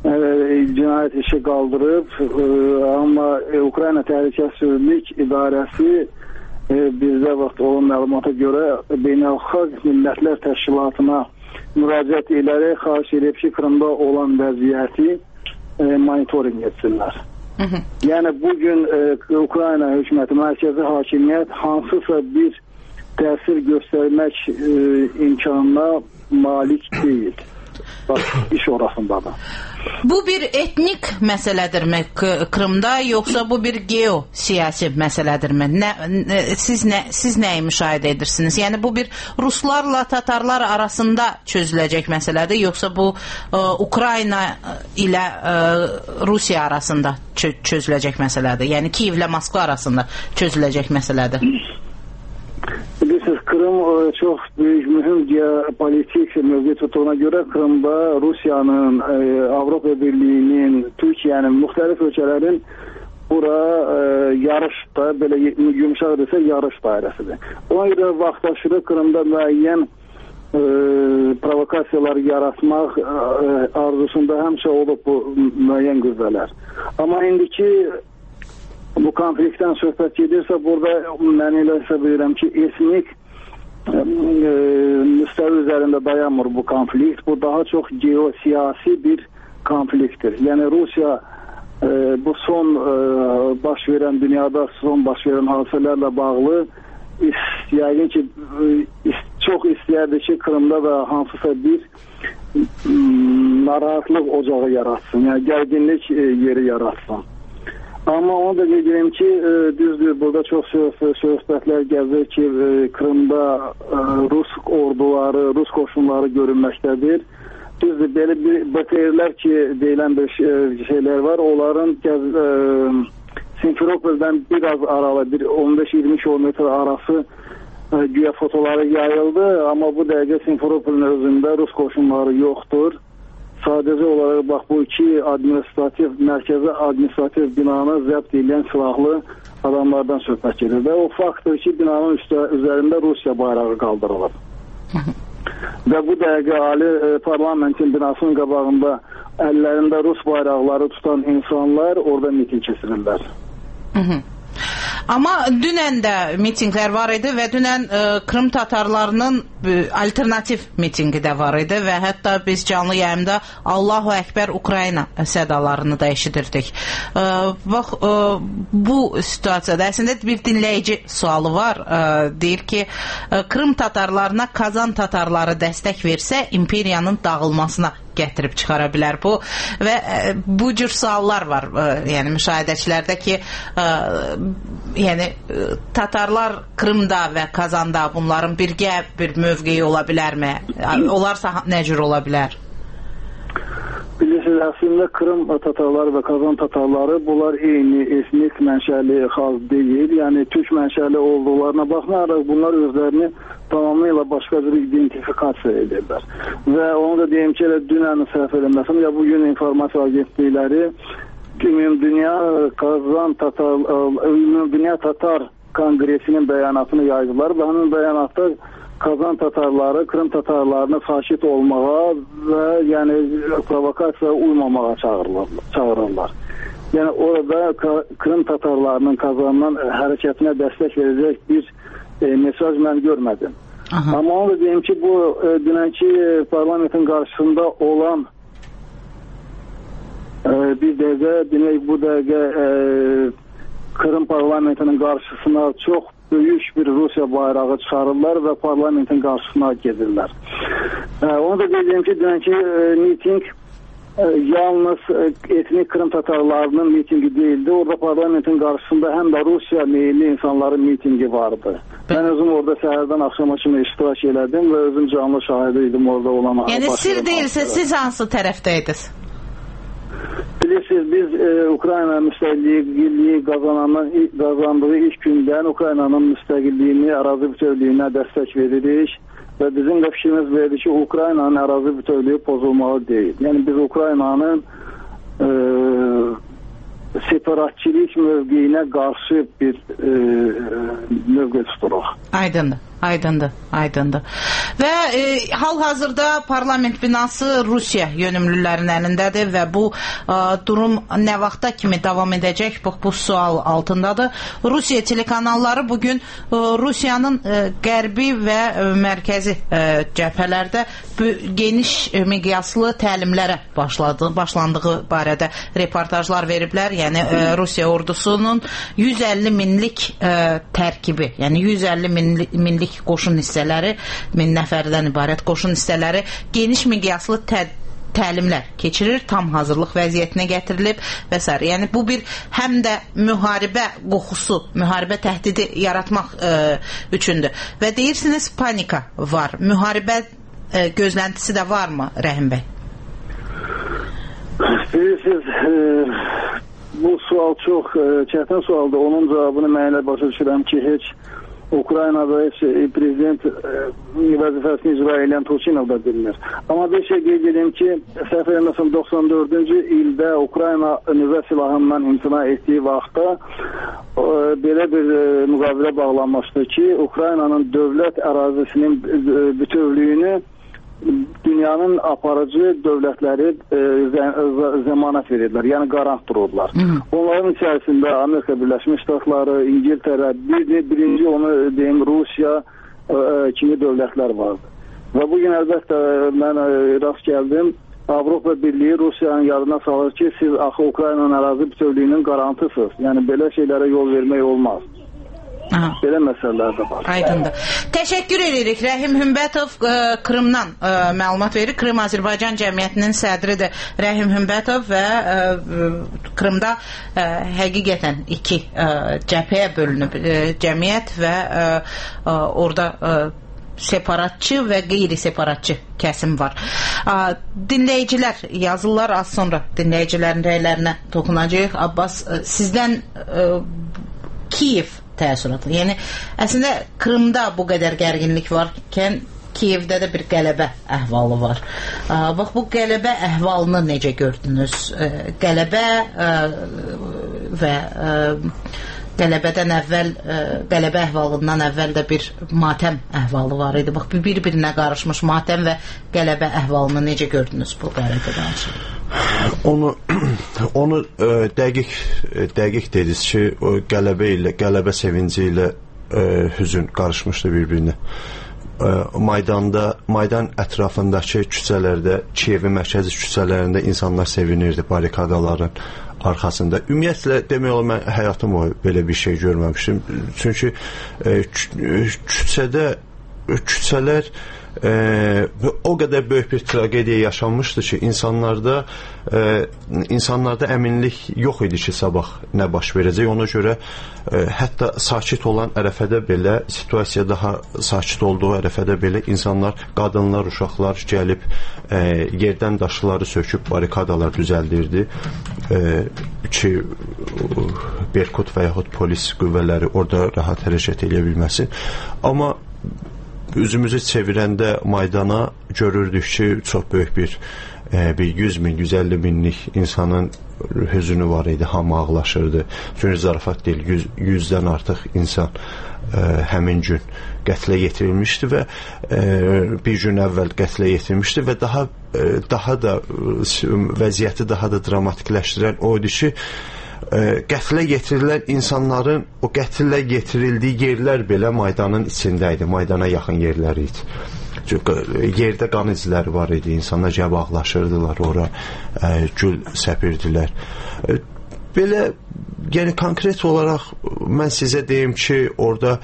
cinayət işi qaldırıb, amma Ukrayna Təhlükəsizlik İdarəsi bizdə vaxt olan məlumata görə Beynəlxalq Millətlər Təşkilatına müraciət edərək xahiş edib ki, Krımda olan vəziyyəti monitoring etsinlər. Yəni bugün Ukrayna hökuməti, mərkəzi hakimiyyət hansısa bir təsir göstərmək imkanına malik deyil. Bax, iş orasındadır. Bu bir etnik məsələdirmi Krımda, yoxsa bu bir geosiyasi məsələdirmi? Siz nəyi müşahidə edirsiniz? Yəni bu bir Ruslarla Tatarlar arasında çözüləcək məsələdir, yoxsa bu Ukrayna ilə Rusiya arasında çözüləcək məsələdir? Yəni Kiyev ilə Moskva arasında çözüləcək məsələdir? Bilirsiniz, Krım çox büyük, mühüm geopolitik mövqe tuttuğuna göre Krım'da Rusya'nın, Avrupa Birliği'nin, Türkiye'nin, müxtəlif ölkələrin bura yarışda, belə yumuşaq desə yarış dairəsidir. Ona görə vaxtaşırı Krım'da müəyyən provokasiyalar yaratmaq arzusunda həmişə olub bu müəyyən qüvvələr. Amma indiki bu konfliktdən söhbət gedirsə, burada mən elə hesab edirəm ki, etnik müstəvi üzərində dayanmır bu konflikt. Bu daha çox geosiyasi bir konfliktdir. Yəni Rusiya bu son baş verən, dünyada son baş verən hadisələrlə bağlı yəqin ki, çox istəyərdi ki, Krımda da hansısa bir narahatlıq ocağı yaratsın, yəni gərginlik yeri yaratsın. Amma onu da deyirəm ki, düzdür, burada çox söhbətlər gəzir ki, Krımda Rus orduları, Rus qoşunları görünməkdədir. Düzdür, belə bir BTR-lər ki, deyilən bir şeylər var, onların Simferopol'dan biraz aralı, 15-20 kilometre arası güya fotoları yayıldı, amma bu dəqiqə Simferopol'un özündə Rus qoşunları yoxdur. Sadəcə olaraq bax bu iki mərkəzi administrativ binanı zəbt edən silahlı adamlardan söhbət gedir və o faktdır ki, binanın üzərində Rusiya bayrağı qaldırılır. Və bu dəqiqə ali parlamentin binasının qabağında əllərində Rus bayraqları tutan insanlar orada miting keçirirlər. Amma dünən də mitinglər var idi və dünən Krım tatarlarının alternativ mitingi də var idi və hətta biz canlı yayımda Allahu Əkbər Ukrayna sədalarını da eşidirdik. Bax, bu situasiyada əslində bir dinləyici sualı var. Deyir ki, Krım tatarlarına Kazan tatarları dəstək versə imperiyanın dağılmasına gətirib çıxara bilər bu və bu cür suallar var, yəni müşahidəçilərdə ki, yəni Tatarlar Krımda və Kazanda bunların birgə bir mövqeyi ola bilərmi? Olarsa nə cür ola bilər? Bilirsiniz, əslində Krım tatarları və Kazan tatarları bunlar eyni etnik mənşəli xalq deyil. Yəni Türk mənşəli olduqlarına baxmayaraq bunlar özlərini tamamilə başqa bir identifikasiya edirlər. Və onu da deyim ki, elə dünən səhv eləməsəm, ya bugün informasiya agentlikləri Ümumdünya Tatar Konqresinin bəyanatını yaydılar və həmin bəyanatda Kazan tatarları, Krım tatarlarını faşist olmağa və yəni provokasiyaya uymamağa çağırırlar. Yəni orada Krım tatarlarının Kazandan hərəkətinə dəstək verəcək bir mesaj mən görmədim. Amma onu da deyim ki, bu dünənki parlamentin qarşısında olan bir dəqiqə, demək bu dəqiqə Krım parlamentinin qarşısına çox böyük bir Rusiya bayrağı çıxarırlar və parlamentin qarşısına gedirlər. Onu da deyim ki, dünənki miting yalnız etnik Krım tatarlarının mitingi değildi. Orada parlamentin qarşısında həm də Rusiya meyilli insanların mitingi vardı. Ben özüm orada səhərdən axşama kimi iştirak elədim və özüm canlı şahidiydim orada olan. Yəni sir deyilsə siz hansı tərəfdəydiniz? Bilirsiniz, biz Ukrayna müstəqilliyi qazandığı ilk gündən Ukraynanın müstəqilliyini, ərazi bütövlüyünə dəstək veririk və bizim də fikrimiz verdi ki, Ukraynanın ərazi bütövlüyü pozulmalı deyil. Yəni biz Ukraynanın separatçilik mövqeyinə qarşı bir mövqe tuturuq. Aydındır. Aydındır. Və hal-hazırda parlament binası Rusiya yönümlülərinin əlindədir və bu durum nə vaxta kimi davam edəcək? Bu sual altındadır. Rusiya telekanalları bugün Rusiyanın qərbi və mərkəzi cəbhələrdə geniş miqyaslı təlimlərə başlandığı barədə reportajlar veriblər. Yəni Rusiya ordusunun 150 minlik tərkibi, yəni 150 minlik qoşun hissələri, 1000 nəfərdən ibarət qoşun hissələri geniş miqyaslı təlimlər keçirir, tam hazırlıq vəziyyətinə gətirilib və s. Yəni bu bir həm də müharibə qoxusu, müharibə təhdidi yaratmaq üçündür. Və deyirsiniz panika var. Müharibə gözləntisi də varmı Rəhim bəy? Bilirsiniz, bu sual çox çətin sualdır. Onun cavabını mən elə başa düşürəm ki, heç Ukraynada heç prezident vəzifəsini icra edən Turchinov da bilmir. Amma bir şey qeyd edeyim ki, səhv etməsəm 94-cü ildə Ukrayna nüvə silahından imtina etdiyi vaxtda belə bir müqavilə bağlanmışdı ki, Ukraynanın dövlət ərazisinin bütövlüyünü dünyanın aparıcı dövlətləri zəmanət verirlər, yəni qarant dururlar. Onların içərisində Amerika Birləşmiş Ştatları, İngiltərə, birinci onu deyim Rusiya kimi dövlətlər vardı. Və bugün əlbəttə mən rast gəldim, Avropa Birliyi Rusiyanın yadına salır ki, siz axı Ukraynanın ərazi bütövlüyünün qarantısınız. Yəni belə şeylərə yol vermək olmaz. Belə məsələlər də var. Aydındır. Təşəkkür edirik. Rəhim Hümbətov Krımdan məlumat verir. Krım Azərbaycan Cəmiyyətinin sədridir Rəhim Hümbətov və Krımda həqiqətən iki cəbhəyə bölünüb cəmiyyət və orada separatçı və qeyri-separatçı kəsim var. Dinləyicilər yazırlar, az sonra dinləyicilərin rəylərinə toxunacaq. Abbas, sizdən Kiyev təəssüratı. Yəni, əslində Krımda bu qədər gərginlik varkən Kiyevdə də bir qələbə əhvalı var. Bax, bu qələbə əhvalını necə gördünüz? Qələbə və qələbədən əvvəl, qələbə əhvalından əvvəl də bir matəm əhvalı var idi. Bax, bir-birinə qarışmış matəm və qələbə əhvalını necə gördünüz bu qələbə danışıq? Onu dəqiq dediniz ki, o qələbə sevinci ilə hüzün qarışmışdı bir-birinə. Maydan ətrafındakı küçələrdə, Kiyevin mərkəzi küçələrində insanlar sevinirdi barikadaların arxasında. Ümumiyyətlə, demək olar, mən həyatım o belə bir şey görməmişdim. Çünki küçələr o qədər böyük bir tragediya yaşanmışdı ki, insanlarda əminlik yox idi ki, sabah nə baş verəcək. Ona görə hətta sakit olan ərəfədə belə, situasiya daha sakit olduğu ərəfədə belə insanlar, qadınlar, uşaqlar gəlib yerdən daşları söküb barikadalar düzəldirdi ki, Berkut və yaxud polis qüvvələri orada rahat hərəkət edə bilməsin. Amma üzümüzü çevirəndə Maydana görürdük ki, çox böyük bir 100 min, 150 minlik insanın hüzünü var idi, hamı ağlaşırdı. Çünki zarafat deyil, 100-dən artıq insan həmin gün qətlə yetirilmişdi və bir gün əvvəl qətlə yetirilmişdi və daha da vəziyyəti daha da dramatikləşdirən o idi ki, qətlə yetirilən insanların o qətlə yetirildiyi yerlər belə Maydanın içində idi, Maydana yaxın yerləri idi. Çünki yerdə qan izləri var idi, insanlar gəlib ağlaşırdılar, ora gül səpirdilər. Belə, yəni konkret olaraq mən sizə deyim ki, orada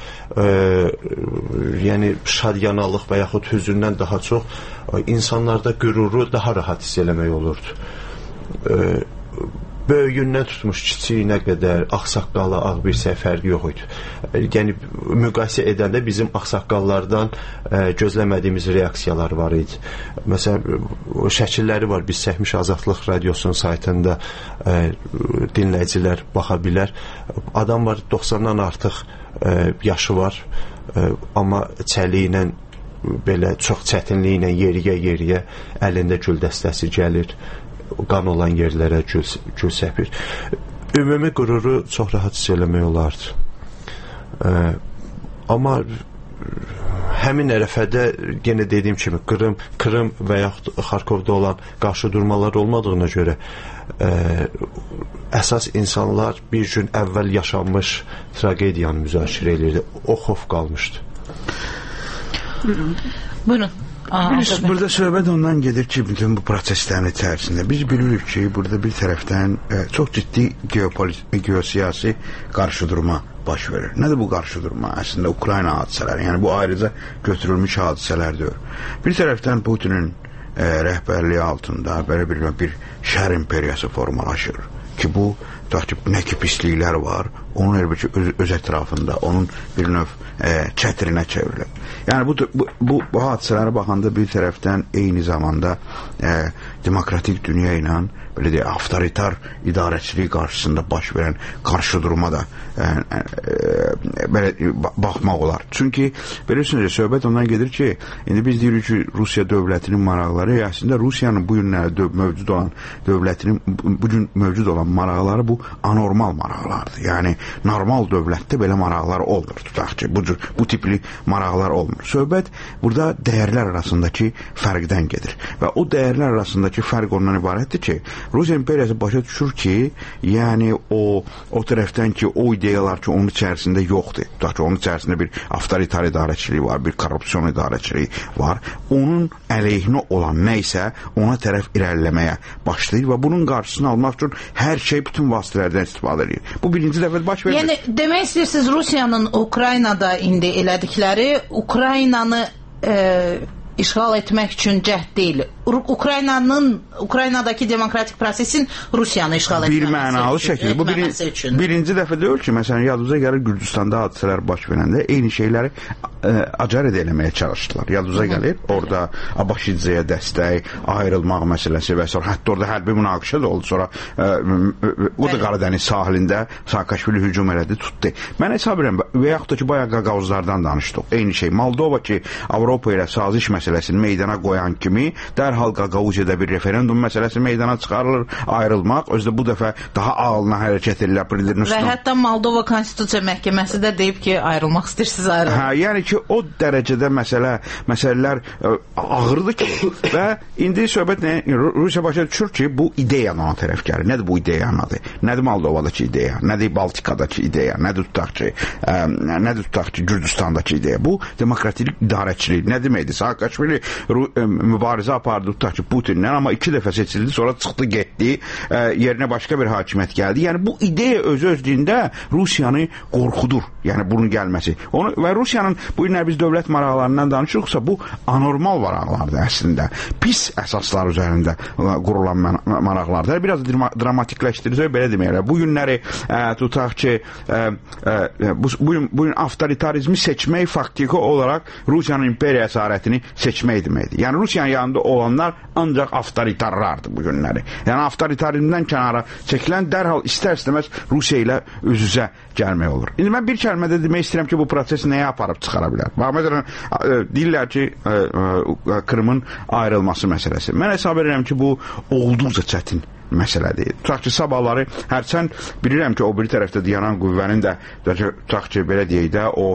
yəni şadyanalıq və yaxud hüzündən daha çox insanlarda qüruru daha rahat hiss eləmək olurdu. Böyüyündən tutmuş kiçiyinə qədər, ağsaqqala, ağ bir fərqi yox idi. Yəni, müqayisə edəndə bizim ağsaqqallardan gözləmədiyimiz reaksiyalar var idi. Məsələn, şəkilləri var, biz çəkmiş Azadlıq Radiosunun saytında dinləyicilər baxa bilər. Adam var, 90-dan artıq yaşı var, amma çəli ilə, belə çox çətinliyi ilə yeriyə əlində gül dəstəsi gəlir, qan olan yerlərə gül səpir. Ümumi qüruru çox rahat hiss eləmək olardı. Amma həmin ərəfədə yenə dediyim kimi Krım və yaxud Xarkovda olan qarşıdurmalar olmadığına görə əsas insanlar bir gün əvvəl yaşanmış tragediyanı müzakirə edirdi. O xof qalmışdı. Buyurun. Burada söhbət ondan gedir ki, bütün bu proseslərin içərisində biz bilirik ki, burada bir tərəfdən çox ciddi geosiyasi qarşıdurma baş verir. Nədir bu qarşıdurma? Əslində Ukrayna hadisələri, yəni bu ayrıca götürülmüş hadisələrdir. Bir tərəfdən Putinin rəhbərliyi altında belə bir şər imperiyası formalaşır ki, bu nə ki pisliklər var, onun elbette öz ətrafında, onun bir növ çətrinə çevrilir. Yəni bu hadisələrə baxanda bir tərəfdən eyni zamanda demokratik dünya ilə belə deyək, avtoritar idarəçilik qarşısında baş verən qarşıdurma da belə baxmaq olar. Çünki bilirsiniz, söhbət ondan gedir ki, indi biz deyirik ki, Rusiya dövlətinin maraqları, əslində Rusiyanın bu gün mövcud olan dövlətinin bu gün mövcud olan maraqları bu anormal maraqlardır. Yəni normal dövlətdə belə maraqlar olmur. Tutaq ki, bu tipli maraqlar olmur. Söhbət burada dəyərlər arasındakı fərqdən gedir. Və o dəyərlər arasındakı fərq ondan ibarətdir ki, Rusiya imperiyası başa düşür ki, yəni o tərəfdən ki, o ideyalar ki, onun içərisində yoxdur. Tutaq ki, onun içərisində bir avtoritar idarəçiliyi var, bir korrupsiyon idarəçiliyi var. Onun əleyhinə olan nə isə ona tərəf irəliləməyə başlayır və bunun qarşısını almaq üçün hər şey bütün vasitələrdən istifadə edir. Bu birinci dəfə baş verir. Yəni, demək istəyirsiniz, Rusiyanın Ukraynada indi elədikləri Ukraynanı işğal etmək üçün cəhd deyil. Ukraynadakı demokratik prosesin Rusiyanı işğal etməməsi üçün. Bir mənalı şəkildə. Bu birinci dəfə deyil ki, məsələn, yadınıza gəlir Gürcüstanda hadisələr baş verəndə eyni şeyləri acaret eləməyə çalışdılar. Yadınıza gəlir, orada Abaşidzeyə dəstək, ayrılmaq məsələsi və sonra hətta orada hərbi münaqişə də oldu. Sonra o da Qaradəniz sahilində Saakashvili hücum elədi, tutdu. Mən hesab edirəm, və yaxud da ki, bayağı qaqavuzlardan danışdıq. Eyni şey. Moldova ki, Avropa ilə saziş məsələsini meydana qoyan kimi dərhal Qaqavuziyada bir referendum məsələsi meydana çıxarılır, ayrılmaq. Özdə bu dəfə daha ağılına hərəkət edilir. Və hətta Moldova Konstitusiya Məhkəməsi də deyib ki, ayrılmaq istəyirsiniz, ayrılın. Hə, yəni ki, o dərəcədə məsələlər ağırdır ki, və indi söhbət nə? Rusiya başa düşür ki, bu ideya ona tərəf gəlir. Nədir bu ideyanın adı? Nədir Moldovadakı ideya? Nədir Baltikadakı ideya? Nədir tutaq ki, Gürcüstandakı ideya? Bu demokratik idarəçilik. Nə deməkdir? Saakashvili mübarizə apardı, tutaq ki, Putinlə, amma 2 dəfə seçildi, sonra çıxdı, getdi, yerinə başqa bir hakimiyyət gəldi. Yəni bu ideya öz-özlüyündə Rusiyanı qorxudur. Yəni bunun gəlməsi. Və Rusiyanın bu günlər biz dövlət maraqlarından danışırıqsa, bu anormal maraqlardır əslində. Pis əsaslar üzərində qurulan maraqlardır. Biraz dramatikləşdirirsə, belə deməklər. Bu günləri tutaq ki, bu gün avtoritarizmi seçmək faktiki olaraq Rusiyanın imperiya əsarətini seçmək deməkdir. Yəni Rusiyanın yanında olanlar ancaq avtoritarlardır bu günləri. Yəni avtoritarizmdən kənara çəkilən dərhal istər-istəməz Rusiya ilə üz-üzə gəlmək olur. İndi mən bir kəlmədə demək istəyirəm ki, bu proses nəyə aparıb çıxara bilər? Bax, məsələn, deyirlər ki, Krımın ayrılması məsələsi. Mən hesab edirəm ki, bu olduqca çətin məsələdir. Tutaq ki, sabahları hərçənd bilirəm ki, o bir tərəfdə dayanan qüvvənin də tutaq ki, belə deyək də, o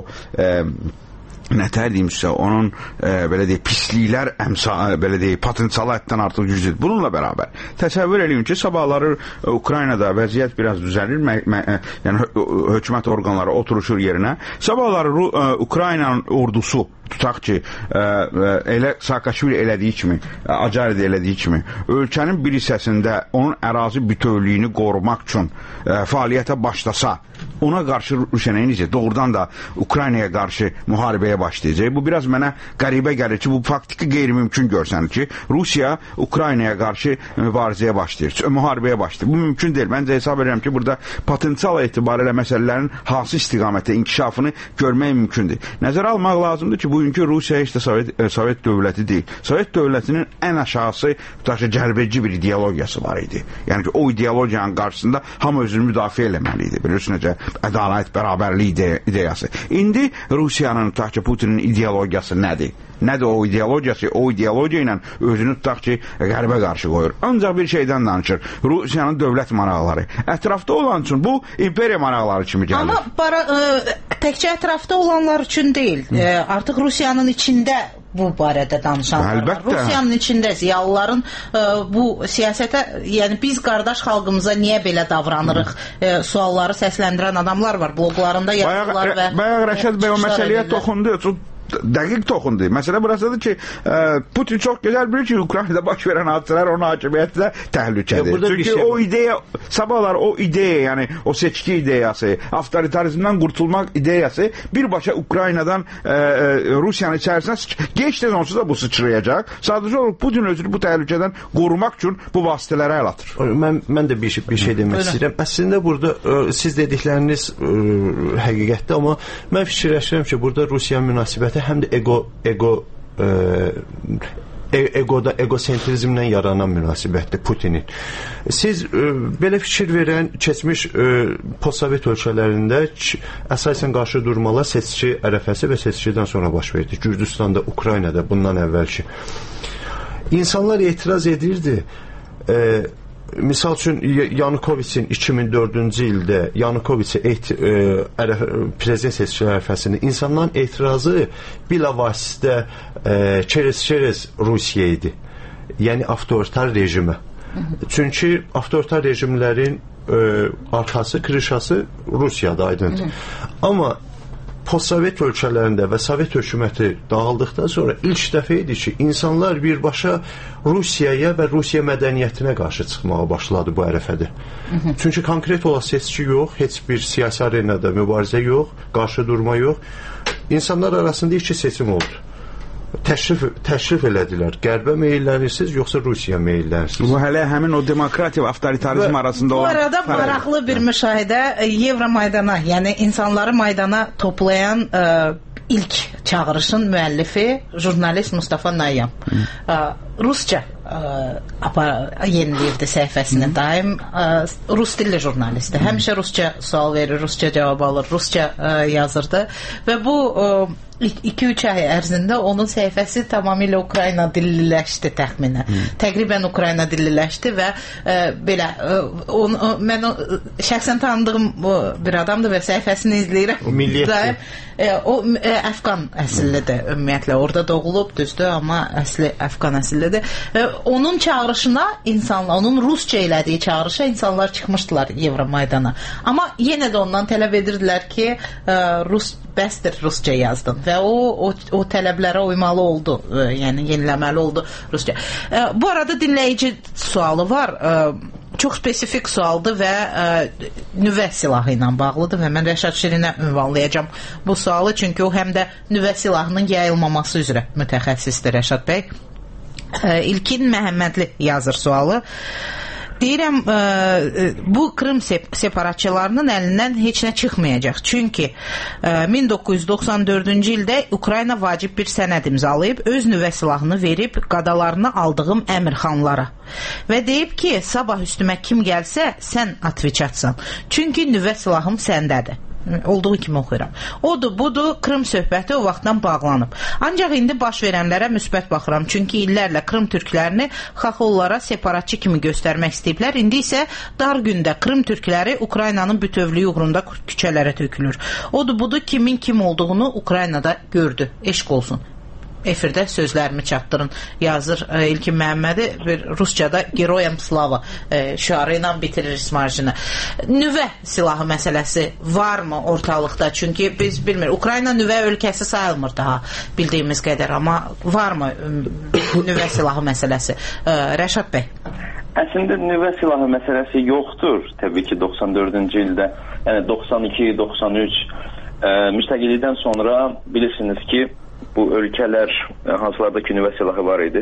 nətər deyimsə, onun belə deyək, pisliklər belə deyək, potensialı həddən artıq güclüdür. Bununla bərabər təsəvvür edin ki, sabahları Ukraynada vəziyyət biraz düzəlir, yəni hökumət orqanları oturuşur yerinə. Sabahları Ukraynanın ordusu tutaq ki, elə Saakashvili elədiyi kimi, Acarid elədiyi kimi, ölkənin bir hissəsində onun ərazi bütövlüyünü qorumaq üçün fəaliyyətə başlasa, ona qarşı Rusiya necə doğrudan da Ukraynaya qarşı müharibəyə başlayacaq. Bu biraz mənə qəribə gəlir ki, bu faktiki qeyri-mümkün görsənir ki, Rusiya Ukraynaya qarşı mübarizəyə başlayır, müharibəyə başlayır. Bu mümkün deyil. Məncə hesab edirəm ki, burada potensial etibarilə məsələlərin hansı istiqamətdə inkişafını görmək mümkündür. Nəzərə almaq lazımdır ki, bugünkü Rusiya heç də Sovet dövləti deyil. Sovet dövlətinin ən aşağısı cəlbedici bir ideologiyası var idi. Yəni ki, o ideologiyanın qarşısında hamı özünü müdafiə eləməli idi. Bilirsiniz necə ədalət, bərabərlik ideyası. İndi Rusiyanın, tutaq ki, Putinin ideologiyası nədir? Nədir o ideologiyası? O ideologiya ilə özünü tutaq ki, qərbə qarşı qoyur. Ancaq bir şeydən danışır. Rusiyanın dövlət maraqları. Ətrafda olan üçün bu imperiya maraqları kimi gəlir. Amma təkcə ətrafda olanlar üçün deyil. Artıq Rusiyanın içində bu barədə danışanlar var. Rusiyanın içində ziyalıların bu siyasətə, yəni biz qardaş xalqımıza niyə belə davranırıq sualları səsləndirən adamlar var. Bloglarında yazılar və... Bayaq Rəşad bəy o məsələyə toxundu. Dəqiq toxundu. Məsələ burasıdır ki, Putin çox gözəl bilir ki, Ukraynada baş verən hadisələr onun hakimiyyətinə təhlükədir. Çünki o ideya, sabahlar o ideya, yəni o seçki ideyası, avtoritarizmdən qurtulmaq ideyası birbaşa Ukraynadan Rusiyanın içərisinə geç-tez onsuz da bu sıçrayacaq. Sadəcə olaraq Putin özünü bu təhlükədən qorumaq üçün bu vasitələrə əl atır. Mən də bir şey demək istəyirəm. Əslində burada siz dedikləriniz həqiqətdir, amma mən fikirləşirəm ki, burada Rusiya münasibəti həm də egosentrizmlə yaranan münasibətdir Putinin. Siz belə fikir verən keçmiş postsovet ölkələrində əsasən qarşı durmalar seçki ərəfəsi və seçkidən sonra baş verdi. Gürcüstanda, Ukraynada bundan əvvəlki. İnsanlar etiraz edirdi. Misal üçün Yanukoviçin 2004-cü ildə Yanukoviçi prezident seçkiləri ərəfəsində insanların etirazı bilavasitə çerez Rusiya idi. Yəni avtoritar rejimə. Çünki avtoritar rejimlərin arxası, krişası Rusiyada aydındır. Amma postsovet ölkələrində və Sovet hökuməti dağıldıqdan sonra ilk dəfə idi ki, insanlar birbaşa Rusiyaya və Rusiya mədəniyyətinə qarşı çıxmağa başladı bu ərəfədə. Çünki konkret olaraq seçki yox, heç bir siyasi arenada mübarizə yox, qarşı durma yox. İnsanlar arasında iki seçim oldu. Təşrif elədilər. Qərbə meyillənirsiniz, yoxsa Rusiya meyillənirsiniz? Bu hələ həmin o demokratiya və avtoritarizm arasında olan... Bu arada maraqlı bir müşahidə Evromaydana, yəni insanları maydana toplayan ilk çağırışın müəllifi jurnalist Mustafa Nayyam. Rusca yenilirdi səhifəsini daim. Rus dilli jurnalistdir. Həmişə Rusca sual verir, Rusca cavab alır, Rusca yazırdı və bu 2-3 ay ərzində onun səhifəsi tamamilə Ukrayna dilliləşdi təxminən. Təqribən Ukrayna dilliləşdi və belə mən şəxsən tanıdığım bir adamdır və səhifəsini izləyirəm. O milliyyətdir. O Əfqan əsillidir ümumiyyətlə. Orada doğulub, düzdür, amma əsli Əfqan əsillidir. Onun çağırışına insanlar, onun Rusça elədiyi çağırışa insanlar çıxmışdılar Evromaydana. Amma yenə də ondan tələb edirdilər ki, bəsdir Rusça yazdın və o tələblərə uymalı oldu, yəni yeniləməli oldu Rusça. Bu arada dinləyici sualı var. Çox spesifik sualdır və nüvə silahı ilə bağlıdır və mən Rəşad Şirinə ünvanlayacağam bu sualı, çünki o həm də nüvə silahının yayılmaması üzrə mütəxəssisdir Rəşad bəy. İlkin Məhəmmədli yazır sualı. Deyirəm, bu Krım separatçılarının əlindən heç nə çıxmayacaq. Çünki 1994-cü ildə Ukrayna vacib bir sənəd imzalayıb, öz nüvə silahını verib qadalarını aldığım əmirxanlara. Və deyib ki, sabah üstümə kim gəlsə, sən atviçatsan. Çünki nüvə silahım səndədir. Olduğu kimi oxuyuram. Odur, budur, Krım söhbəti o vaxtdan bağlanıb. Ancaq indi baş verənlərə müsbət baxıram. Çünki illərlə Krım türklərini xaxollara separatçı kimi göstərmək istəyiblər. İndi isə dar gündə Krım türkləri Ukraynanın bütövlüyü uğrunda küçələrə tökülür. Odur, budur, kimin kim olduğunu Ukraynada gördü. Eşq olsun. Efirdə sözlərimi çatdırın, yazır İlkin Məhəmmədi, bir Ruscada Geroyam Slava şüarı ilə bitirir İsmarjını. Nüvə silahı məsələsi varmı ortalıqda? Çünki biz bilmirik, Ukrayna nüvə ölkəsi sayılmır daha bildiyimiz qədər, amma varmı nüvə silahı məsələsi? Rəşad bəy. Əslində nüvə silahı məsələsi yoxdur. Təbii ki 94-cü ildə, yəni 92-93 müstəqillikdən sonra bilirsiniz ki, bu ölkələr hansılardakı nüvə silahı var idi.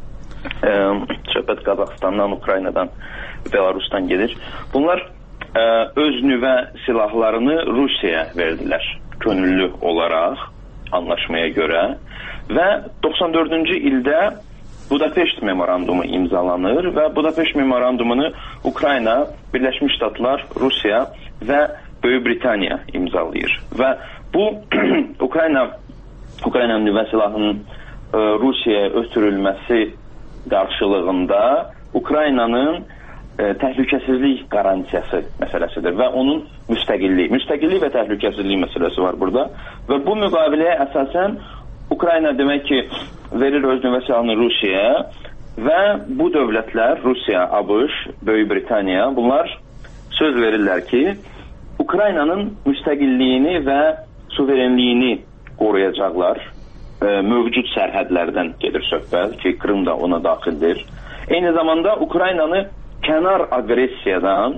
Söhbət Qazaxıstandan, Ukraynadan, Belarusdan gedir. Bunlar öz nüvə silahlarını Rusiyaya verdilər. Könüllü olaraq, anlaşmaya görə. Və 94-cü ildə Budapeşt memorandumu imzalanır və Budapeşt memorandumunu Ukrayna, Birləşmiş Ştatlar, Rusiya və Böyük Britaniya imzalayır. Və bu Ukraynanın nüvə silahının Rusiyaya ötürülməsi qarşılığında Ukraynanın təhlükəsizlik qarantiyası məsələsidir və onun müstəqillik və təhlükəsizlik məsələsi var burada və bu müqaviləyə əsasən Ukrayna demək ki, verir öz nüvə silahını Rusiyaya və bu dövlətlər, Rusiya, ABŞ, Böyük Britaniya, bunlar söz verirlər ki, Ukraynanın müstəqilliyini və suverenliyini qoruyacaqlar. Mövcud sərhədlərdən gedir söhbət ki, Krım da ona daxildir. Eyni zamanda Ukraynanı kənar aqressiyadan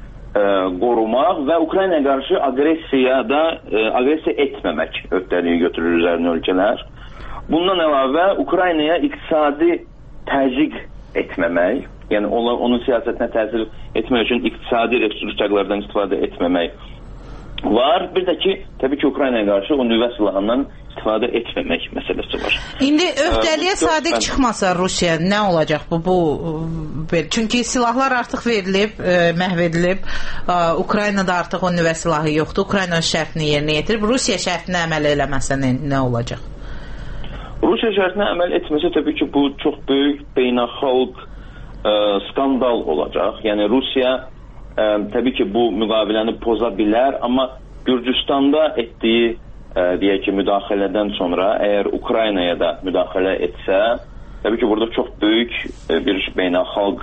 qorumaq və Ukraynaya qarşı agressiya etməmək öhdəliyi götürür üzərinə ölkələr. Bundan əlavə Ukraynaya iqtisadi təzyiq etməmək, yəni onun siyasətinə təsir etmək üçün iqtisadi resurslardan istifadə etməmək var. Bir də ki, təbii ki, Ukraynaya qarşı o nüvə silahından istifadə etməmək məsələsi var. İndi öhdəliyə sadiq çıxmasa Rusiya nə olacaq bu? Çünki silahlar artıq verilib, məhv edilib. Ukraynada artıq o nüvə silahı yoxdur. Ukrayna öz şərtini yerinə yetirib. Rusiya şərtinə əməl eləməsə nə olacaq? Rusiya şərtinə əməl etməsə təbii ki, bu çox böyük beynəlxalq skandal olacaq. Yəni Rusiya təbii ki, bu müqaviləni poza bilər, amma Gürcüstanda etdiyi deyək ki, müdaxilədən sonra əgər Ukraynaya da müdaxilə etsə, təbii ki, burada çox böyük bir beynəlxalq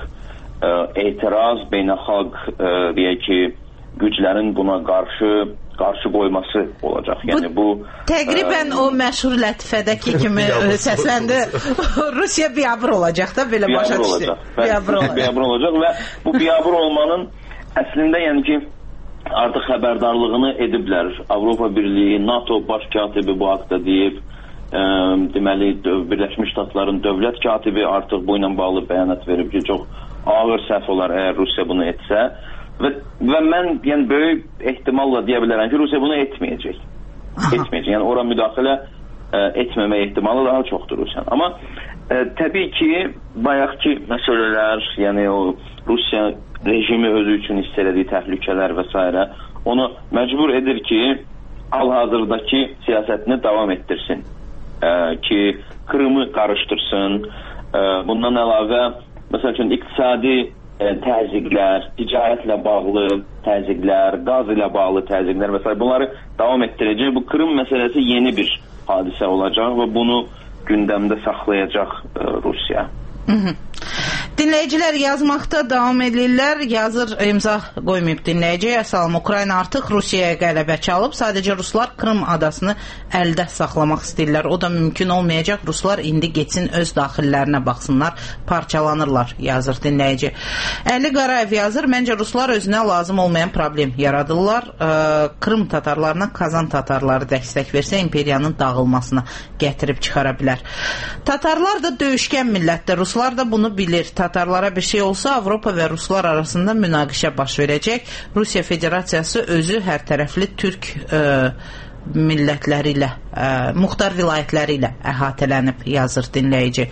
etiraz, beynəlxalq deyək ki, güclərin buna qarşı qoyması olacaq. Yəni bu təqribən o məşhur lətifədəki kimi səsləndi. Rusiya biabır olacaq da, belə başa düşdü. Biabır olacaq və bu biabır olmanın əslində yəni ki, artıq xəbərdarlığını ediblər. Avropa Birliyi, NATO baş katibi bu haqda deyib. Deməli, Birləşmiş Ştatların dövlət katibi artıq bu ilə bağlı bəyanat verib ki, çox ağır səhv olar əgər Rusiya bunu etsə. Və mən yəni, böyük ehtimalla deyə bilərəm ki, Rusiya bunu etməyəcək. Yəni, ora müdaxilə etməmək ehtimalı daha çoxdur Rusiyanın. Amma təbii ki, bayaqki məsələlər, yəni o Rusiya rejimi özü üçün hiss elədiyi təhlükələr və s. onu məcbur edir ki, hal-hazırdakı siyasətini davam etdirsin. Ki, Krımı qarışdırsın. Bundan əlavə, məsəl üçün, iqtisadi təzyiqlər, ticarətlə bağlı təzyiqlər, qaz ilə bağlı təzyiqlər və s. bunları davam etdirəcək. Bu Krım məsələsi yeni bir hadisə olacaq və bunu gündəmdə saxlayacaq Rusiya. Dinləyicilər yazmaqda davam edirlər. Yazır imza qoymayıb dinləyiciyə. Salam, Ukrayna artıq Rusiyaya qələbə çalıb. Sadəcə Ruslar Krım adasını əldə saxlamaq istəyirlər. O da mümkün olmayacaq. Ruslar indi geçsin öz daxillərinə baxsınlar. Parçalanırlar, yazır dinləyici. Əli Qarayev yazır. Məncə Ruslar özünə lazım olmayan problem yaradırlar. Krım tatarlarına Kazan tatarları dəstək versə imperiyanın dağılmasına gətirib çıxara bilər. Tatarlar da döyüşkən millətdir. Ruslar da bunu bilir. Tatarlara bir şey olsa Avropa və Ruslar arasında münaqişə baş verəcək. Rusiya Federasiyası özü hər tərəfli türk millətləri ilə, muxtar vilayətləri ilə əhatələnib, yazır dinləyici.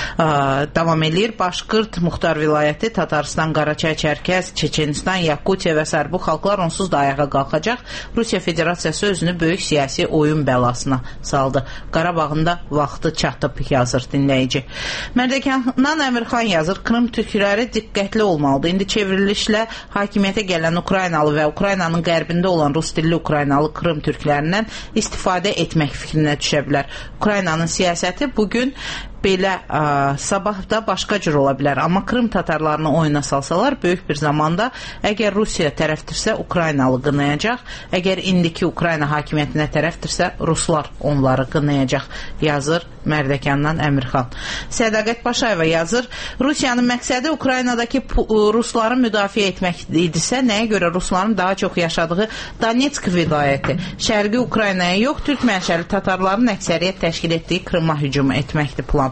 Davam edir. Başqırt muxtar vilayəti, Tataristan, Qaraçay, Çərkəz, Çeçenistan, Yakutiya və s. bu xalqlar onsuz da ayağa qalxacaq. Rusiya Federasiyası özünü böyük siyasi oyun bəlasına saldı. Qarabağın da vaxtı çatıb, yazır dinləyici. Mərdəkandan Əmirxan yazır. Krım türkləri diqqətli olmalıdır. İndi çevrilişlə hakimiyyətə gələn Ukraynalı və Ukraynanın qərbində olan rus dilli Ukraynalı Krım türklərindən istifadə etmək fikrinə düşə bilər. Ukraynanın siyasəti bugün belə, sabah da başqa cür ola bilər. Amma Krım tatarlarını oyuna salsalar böyük bir zamanda əgər Rusiya tərəfdirsə Ukraynalı qınayacaq, əgər indiki Ukrayna hakimiyyətinə tərəfdirsə Ruslar onları qınayacaq, yazır Mərdəkandan Əmirxan. Sədaqət Paşayeva yazır. Rusiyanın məqsədi Ukraynadakı Rusları müdafiə etmək idisə, nəyə görə Rusların daha çox yaşadığı Donetsk vilayəti, şərqi Ukraynaya yox, türk mənşəli tatarların əksəriyyət təşkil etdiyi Krıma hücum etməkdir plan.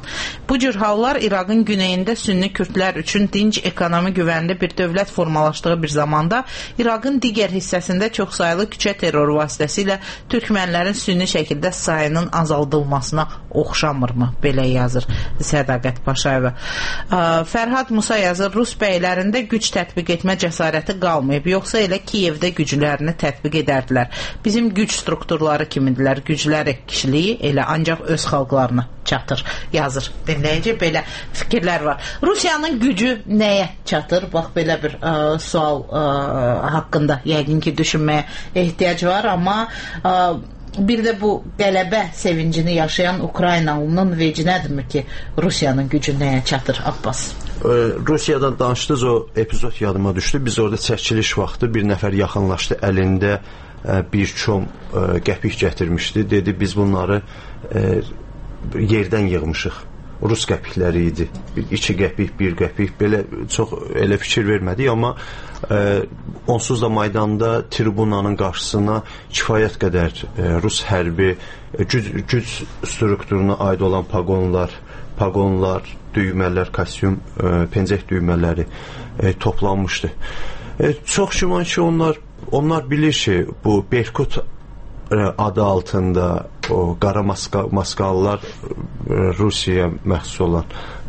Bu cür hallar İraqın güneyində sünni kürdlər üçün dinc, ekonomi güvənli bir dövlət formalaşdığı bir zamanda İraqın digər hissəsində çoxsaylı küçə terroru vasitəsilə türkmənlərin sünni şəkildə sayının azaldılmasına oxşamırmı? Belə yazır Sədaqət Paşayeva. Fərhad Musa yazır, Rus bəylərində güc tətbiq etmə cəsarəti qalmayıb, yoxsa elə Kiyevdə güclərini tətbiq edərdilər. Bizim güc strukturları kimidirlər, gücləri, kişiliyi elə ancaq öz xalqlarına çatır, yazır dinləyici. Belə fikirlər var. Rusiyanın gücü nəyə çatır? Bax, belə bir sual haqqında yəqin ki düşünməyə ehtiyac var, amma bir də bu qələbə sevincini yaşayan Ukraynalının vecinədirmi ki, Rusiyanın gücü nəyə çatır, Abbas? Rusiyadan danışdınız, o epizod yadıma düşdü. Biz orada çəkiliş vaxtı bir nəfər yaxınlaşdı, əlində bir çom qəpik gətirmişdi. Dedi, biz bunları yerdən yığmışıq. Rus qəpikləri idi. 2 qəpik, 1 qəpik, belə çox elə fikir vermədik, amma onsuz da Maydanda tribunanın qarşısına kifayət qədər Rus hərbi güc strukturuna aid olan paqonlar, düymələr, kostyum, pencək düymələri toplanmışdı. Çox güman ki, onlar bilir ki, bu Berkut adı altında o qara maskalılar Rusiyaya məxsus olan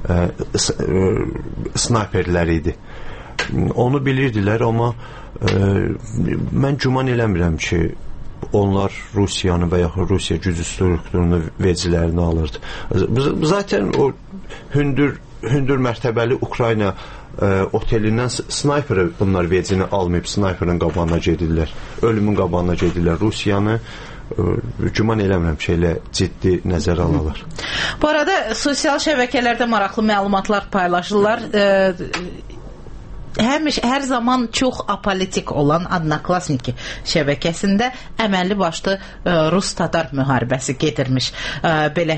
snayperlər idi. Onu bilirdilər, amma mən güman eləmirəm ki, onlar Rusiyanı və yaxud Rusiya gücü strukturunu vecilərini alırdı. Zaten o hündür mərtəbəli Ukrayna otelindən snayperi bunlar vecini almayıb, snayperin qabağına gedirlər, ölümün qabağına gedirlər. Rusiyanı güman eləmirəm ki, elə ciddi nəzərə alırlar. Bu arada sosial şəbəkələrdə maraqlı məlumatlar paylaşırlar. Hər zaman çox apolitik olan Odnoklassniki şəbəkəsində əməlli başlı Rus-Tatar müharibəsi gedirmiş. Belə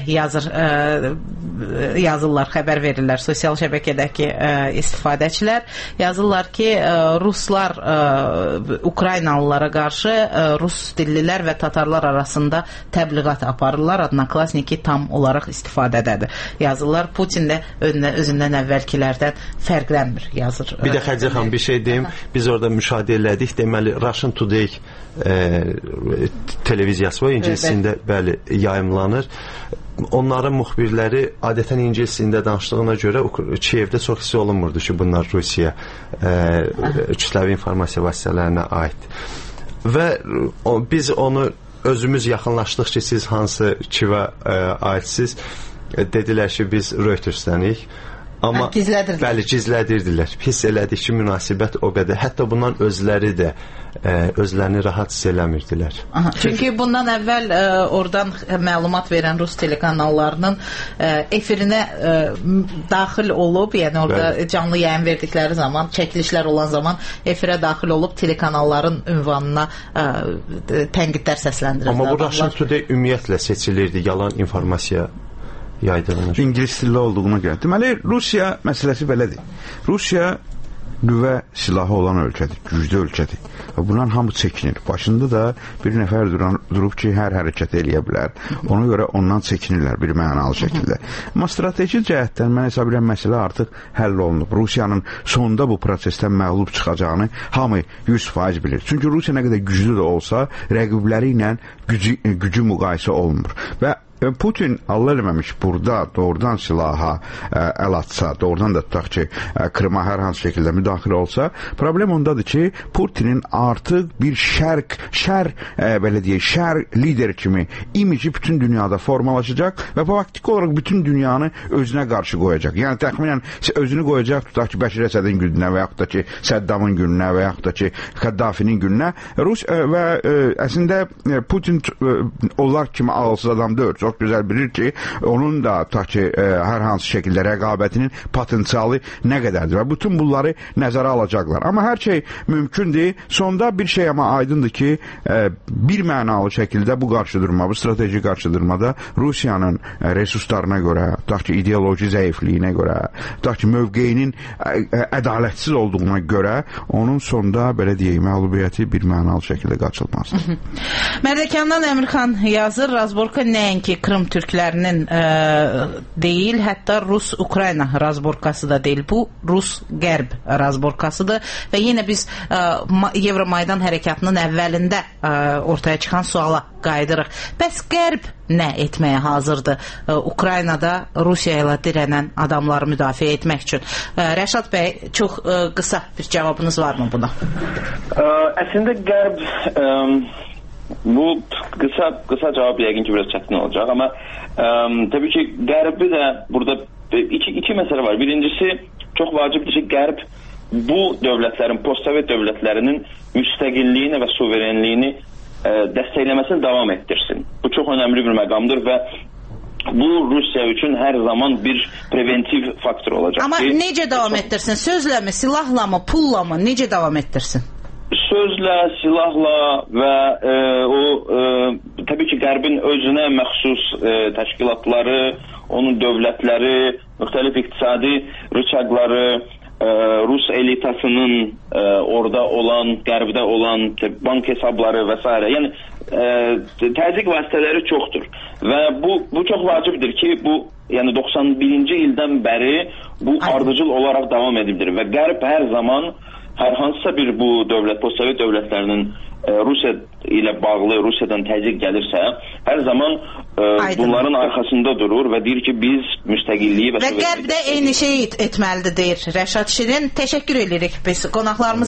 yazırlar, xəbər verirlər sosial şəbəkədəki istifadəçilər. Yazırlar ki, Ruslar Ukraynalılara qarşı Rus dillilər və Tatarlar arasında təbliğat aparırlar. Odnoklassniki tam olaraq istifadədədir. Yazırlar, Putin də özündən əvvəlkilərdən fərqlənmir, yazır. Bir də Xəcə xan, bir şey deyim, biz orada müşahidə elədik, deməli Russian Today televiziyası var, ingiliscəsində bəli yayımlanır. Onların müxbirləri adətən ingiliscəsində danışdığına görə Kiyevdə çox hissi olunmurdu ki, bunlar Rusiya kütləvi informasiya vasitələrinə aid. Və biz onu özümüz yaxınlaşdıq ki, siz hansı Kiyevə aidsiniz, dedilər ki, biz Reuters'dənik. Amma gizlədirdilər. Hiss elədik ki, münasibət o qədər. Hətta bundan özləri də özlərini rahat hiss eləmirdilər. Çünki bundan əvvəl oradan məlumat verən Rus telekanallarının efirinə daxil olub, yəni orada canlı yayın verdikləri zaman, çəkilişlər olan zaman efirə daxil olub telekanalların ünvanına tənqidlər səsləndirirlər. Amma bu Russian Today ümumiyyətlə seçilirdi, yalan informasiya yaydırılır. İngilis dilli olduğuna görə. Deməli, Rusiya məsələsi belədir. Rusiya nüvə silahı olan ölkədir, güclü ölkədir. Və bundan hamı çəkinir. Başında da bir nəfər durub ki, hər hərəkət eləyə bilər. Ona görə ondan çəkinirlər bir mənalı şəkildə. Amma strateji cəhətdən mən hesab edirəm, məsələ artıq həll olunub. Rusiyanın sonunda bu prosesdən məğlub çıxacağını hamı 100% bilir. Çünki Rusiya nə qədər güclü də olsa, rəqibləri ilə gücü müqayisə olunmur. Və Putin Allah eləməmiş burada doğrudan silaha əl atsa, doğrudan da tutaq ki, Krıma hər hansı şəkildə müdaxilə olsa, problem ondadır ki, Putinin artıq bir şər lider kimi imici bütün dünyada formalaşacaq və faktik olaraq bütün dünyanı özünə qarşı qoyacaq. Yəni təxminən özünü qoyacaq, tutaq ki, Bəşir Əsədin gününə və yaxud da ki, Səddamın gününə və yaxud da ki, Xəddafinin gününə. Və əslində Putin onlar kimi ağılsız adam deyil. Çox gözəl bilir ki, onun da tutaq ki, hər hansı şəkildə rəqabətinin potensialı nə qədərdir və bütün bunları nəzərə alacaqlar. Amma hər şey mümkündür. Sonda bir şey amma aydındır ki, bir mənalı şəkildə bu qarşıdurma, bu strateji qarşıdurmada Rusiyanın resurslarına görə, tutaq ki, ideoloji zəifliyinə görə, tutaq ki, mövqeyinin ədalətsiz olduğuna görə onun sonda, belə deyək, məğlubiyyəti bir mənalı şəkildə qaçılmazdır. Mərdəkandan Əmirxan yazır, Razborka nəinki ki, Krım türklərinin deyil, hətta Rus-Ukrayna razborkası da deyil. Bu Rus-Qərb razborkasıdır və yenə biz Evromaydan hərəkatının əvvəlində ortaya çıxan suala qayıdırıq. Bəs Qərb nə etməyə hazırdır Ukraynada Rusiya ilə dirənən adamları müdafiə etmək üçün? Rəşad bəy, çox qısa bir cavabınız varmı buna? Əslində Qərb bu qısa cavab yəqin ki biraz çətin olacaq, amma təbii ki Qərbi də burada iki məsələ var. Birincisi, çox vacibdir ki Qərb bu dövlətlərin, postsovet dövlətlərinin müstəqilliyini və suverenliyini dəstəkləməsini davam etdirsin. Bu çox önəmli bir məqamdır və bu Rusiya üçün hər zaman bir preventiv faktor olacaq. Amma necə davam etdirsin? Sözlə mi, silahla mı, pulla mı? Necə davam etdirsin? Sözlə, silahla və təbii ki Qərbin özünə məxsus təşkilatları, onun dövlətləri, müxtəlif iqtisadi rıçaqları, Rus elitasının orada olan, Qərbdə olan bank hesabları və s. Yəni təzyiq vasitələri çoxdur və bu çox vacibdir ki, bu yəni 91-ci ildən bəri bu ardıcıl olaraq davam edilir və Qərb hər zaman hər hansısa bir bu dövlət, postsovet dövlətlərinin Rusiya ilə bağlı, Rusiyadan təzyiq gəlirsə, hər zaman bunların arxasında durur və deyir ki, biz müstəqilliyi və Qərb də eyni şeyi etməlidir, deyir Rəşad Şirin. Təşəkkür edirik biz qonaqlarımız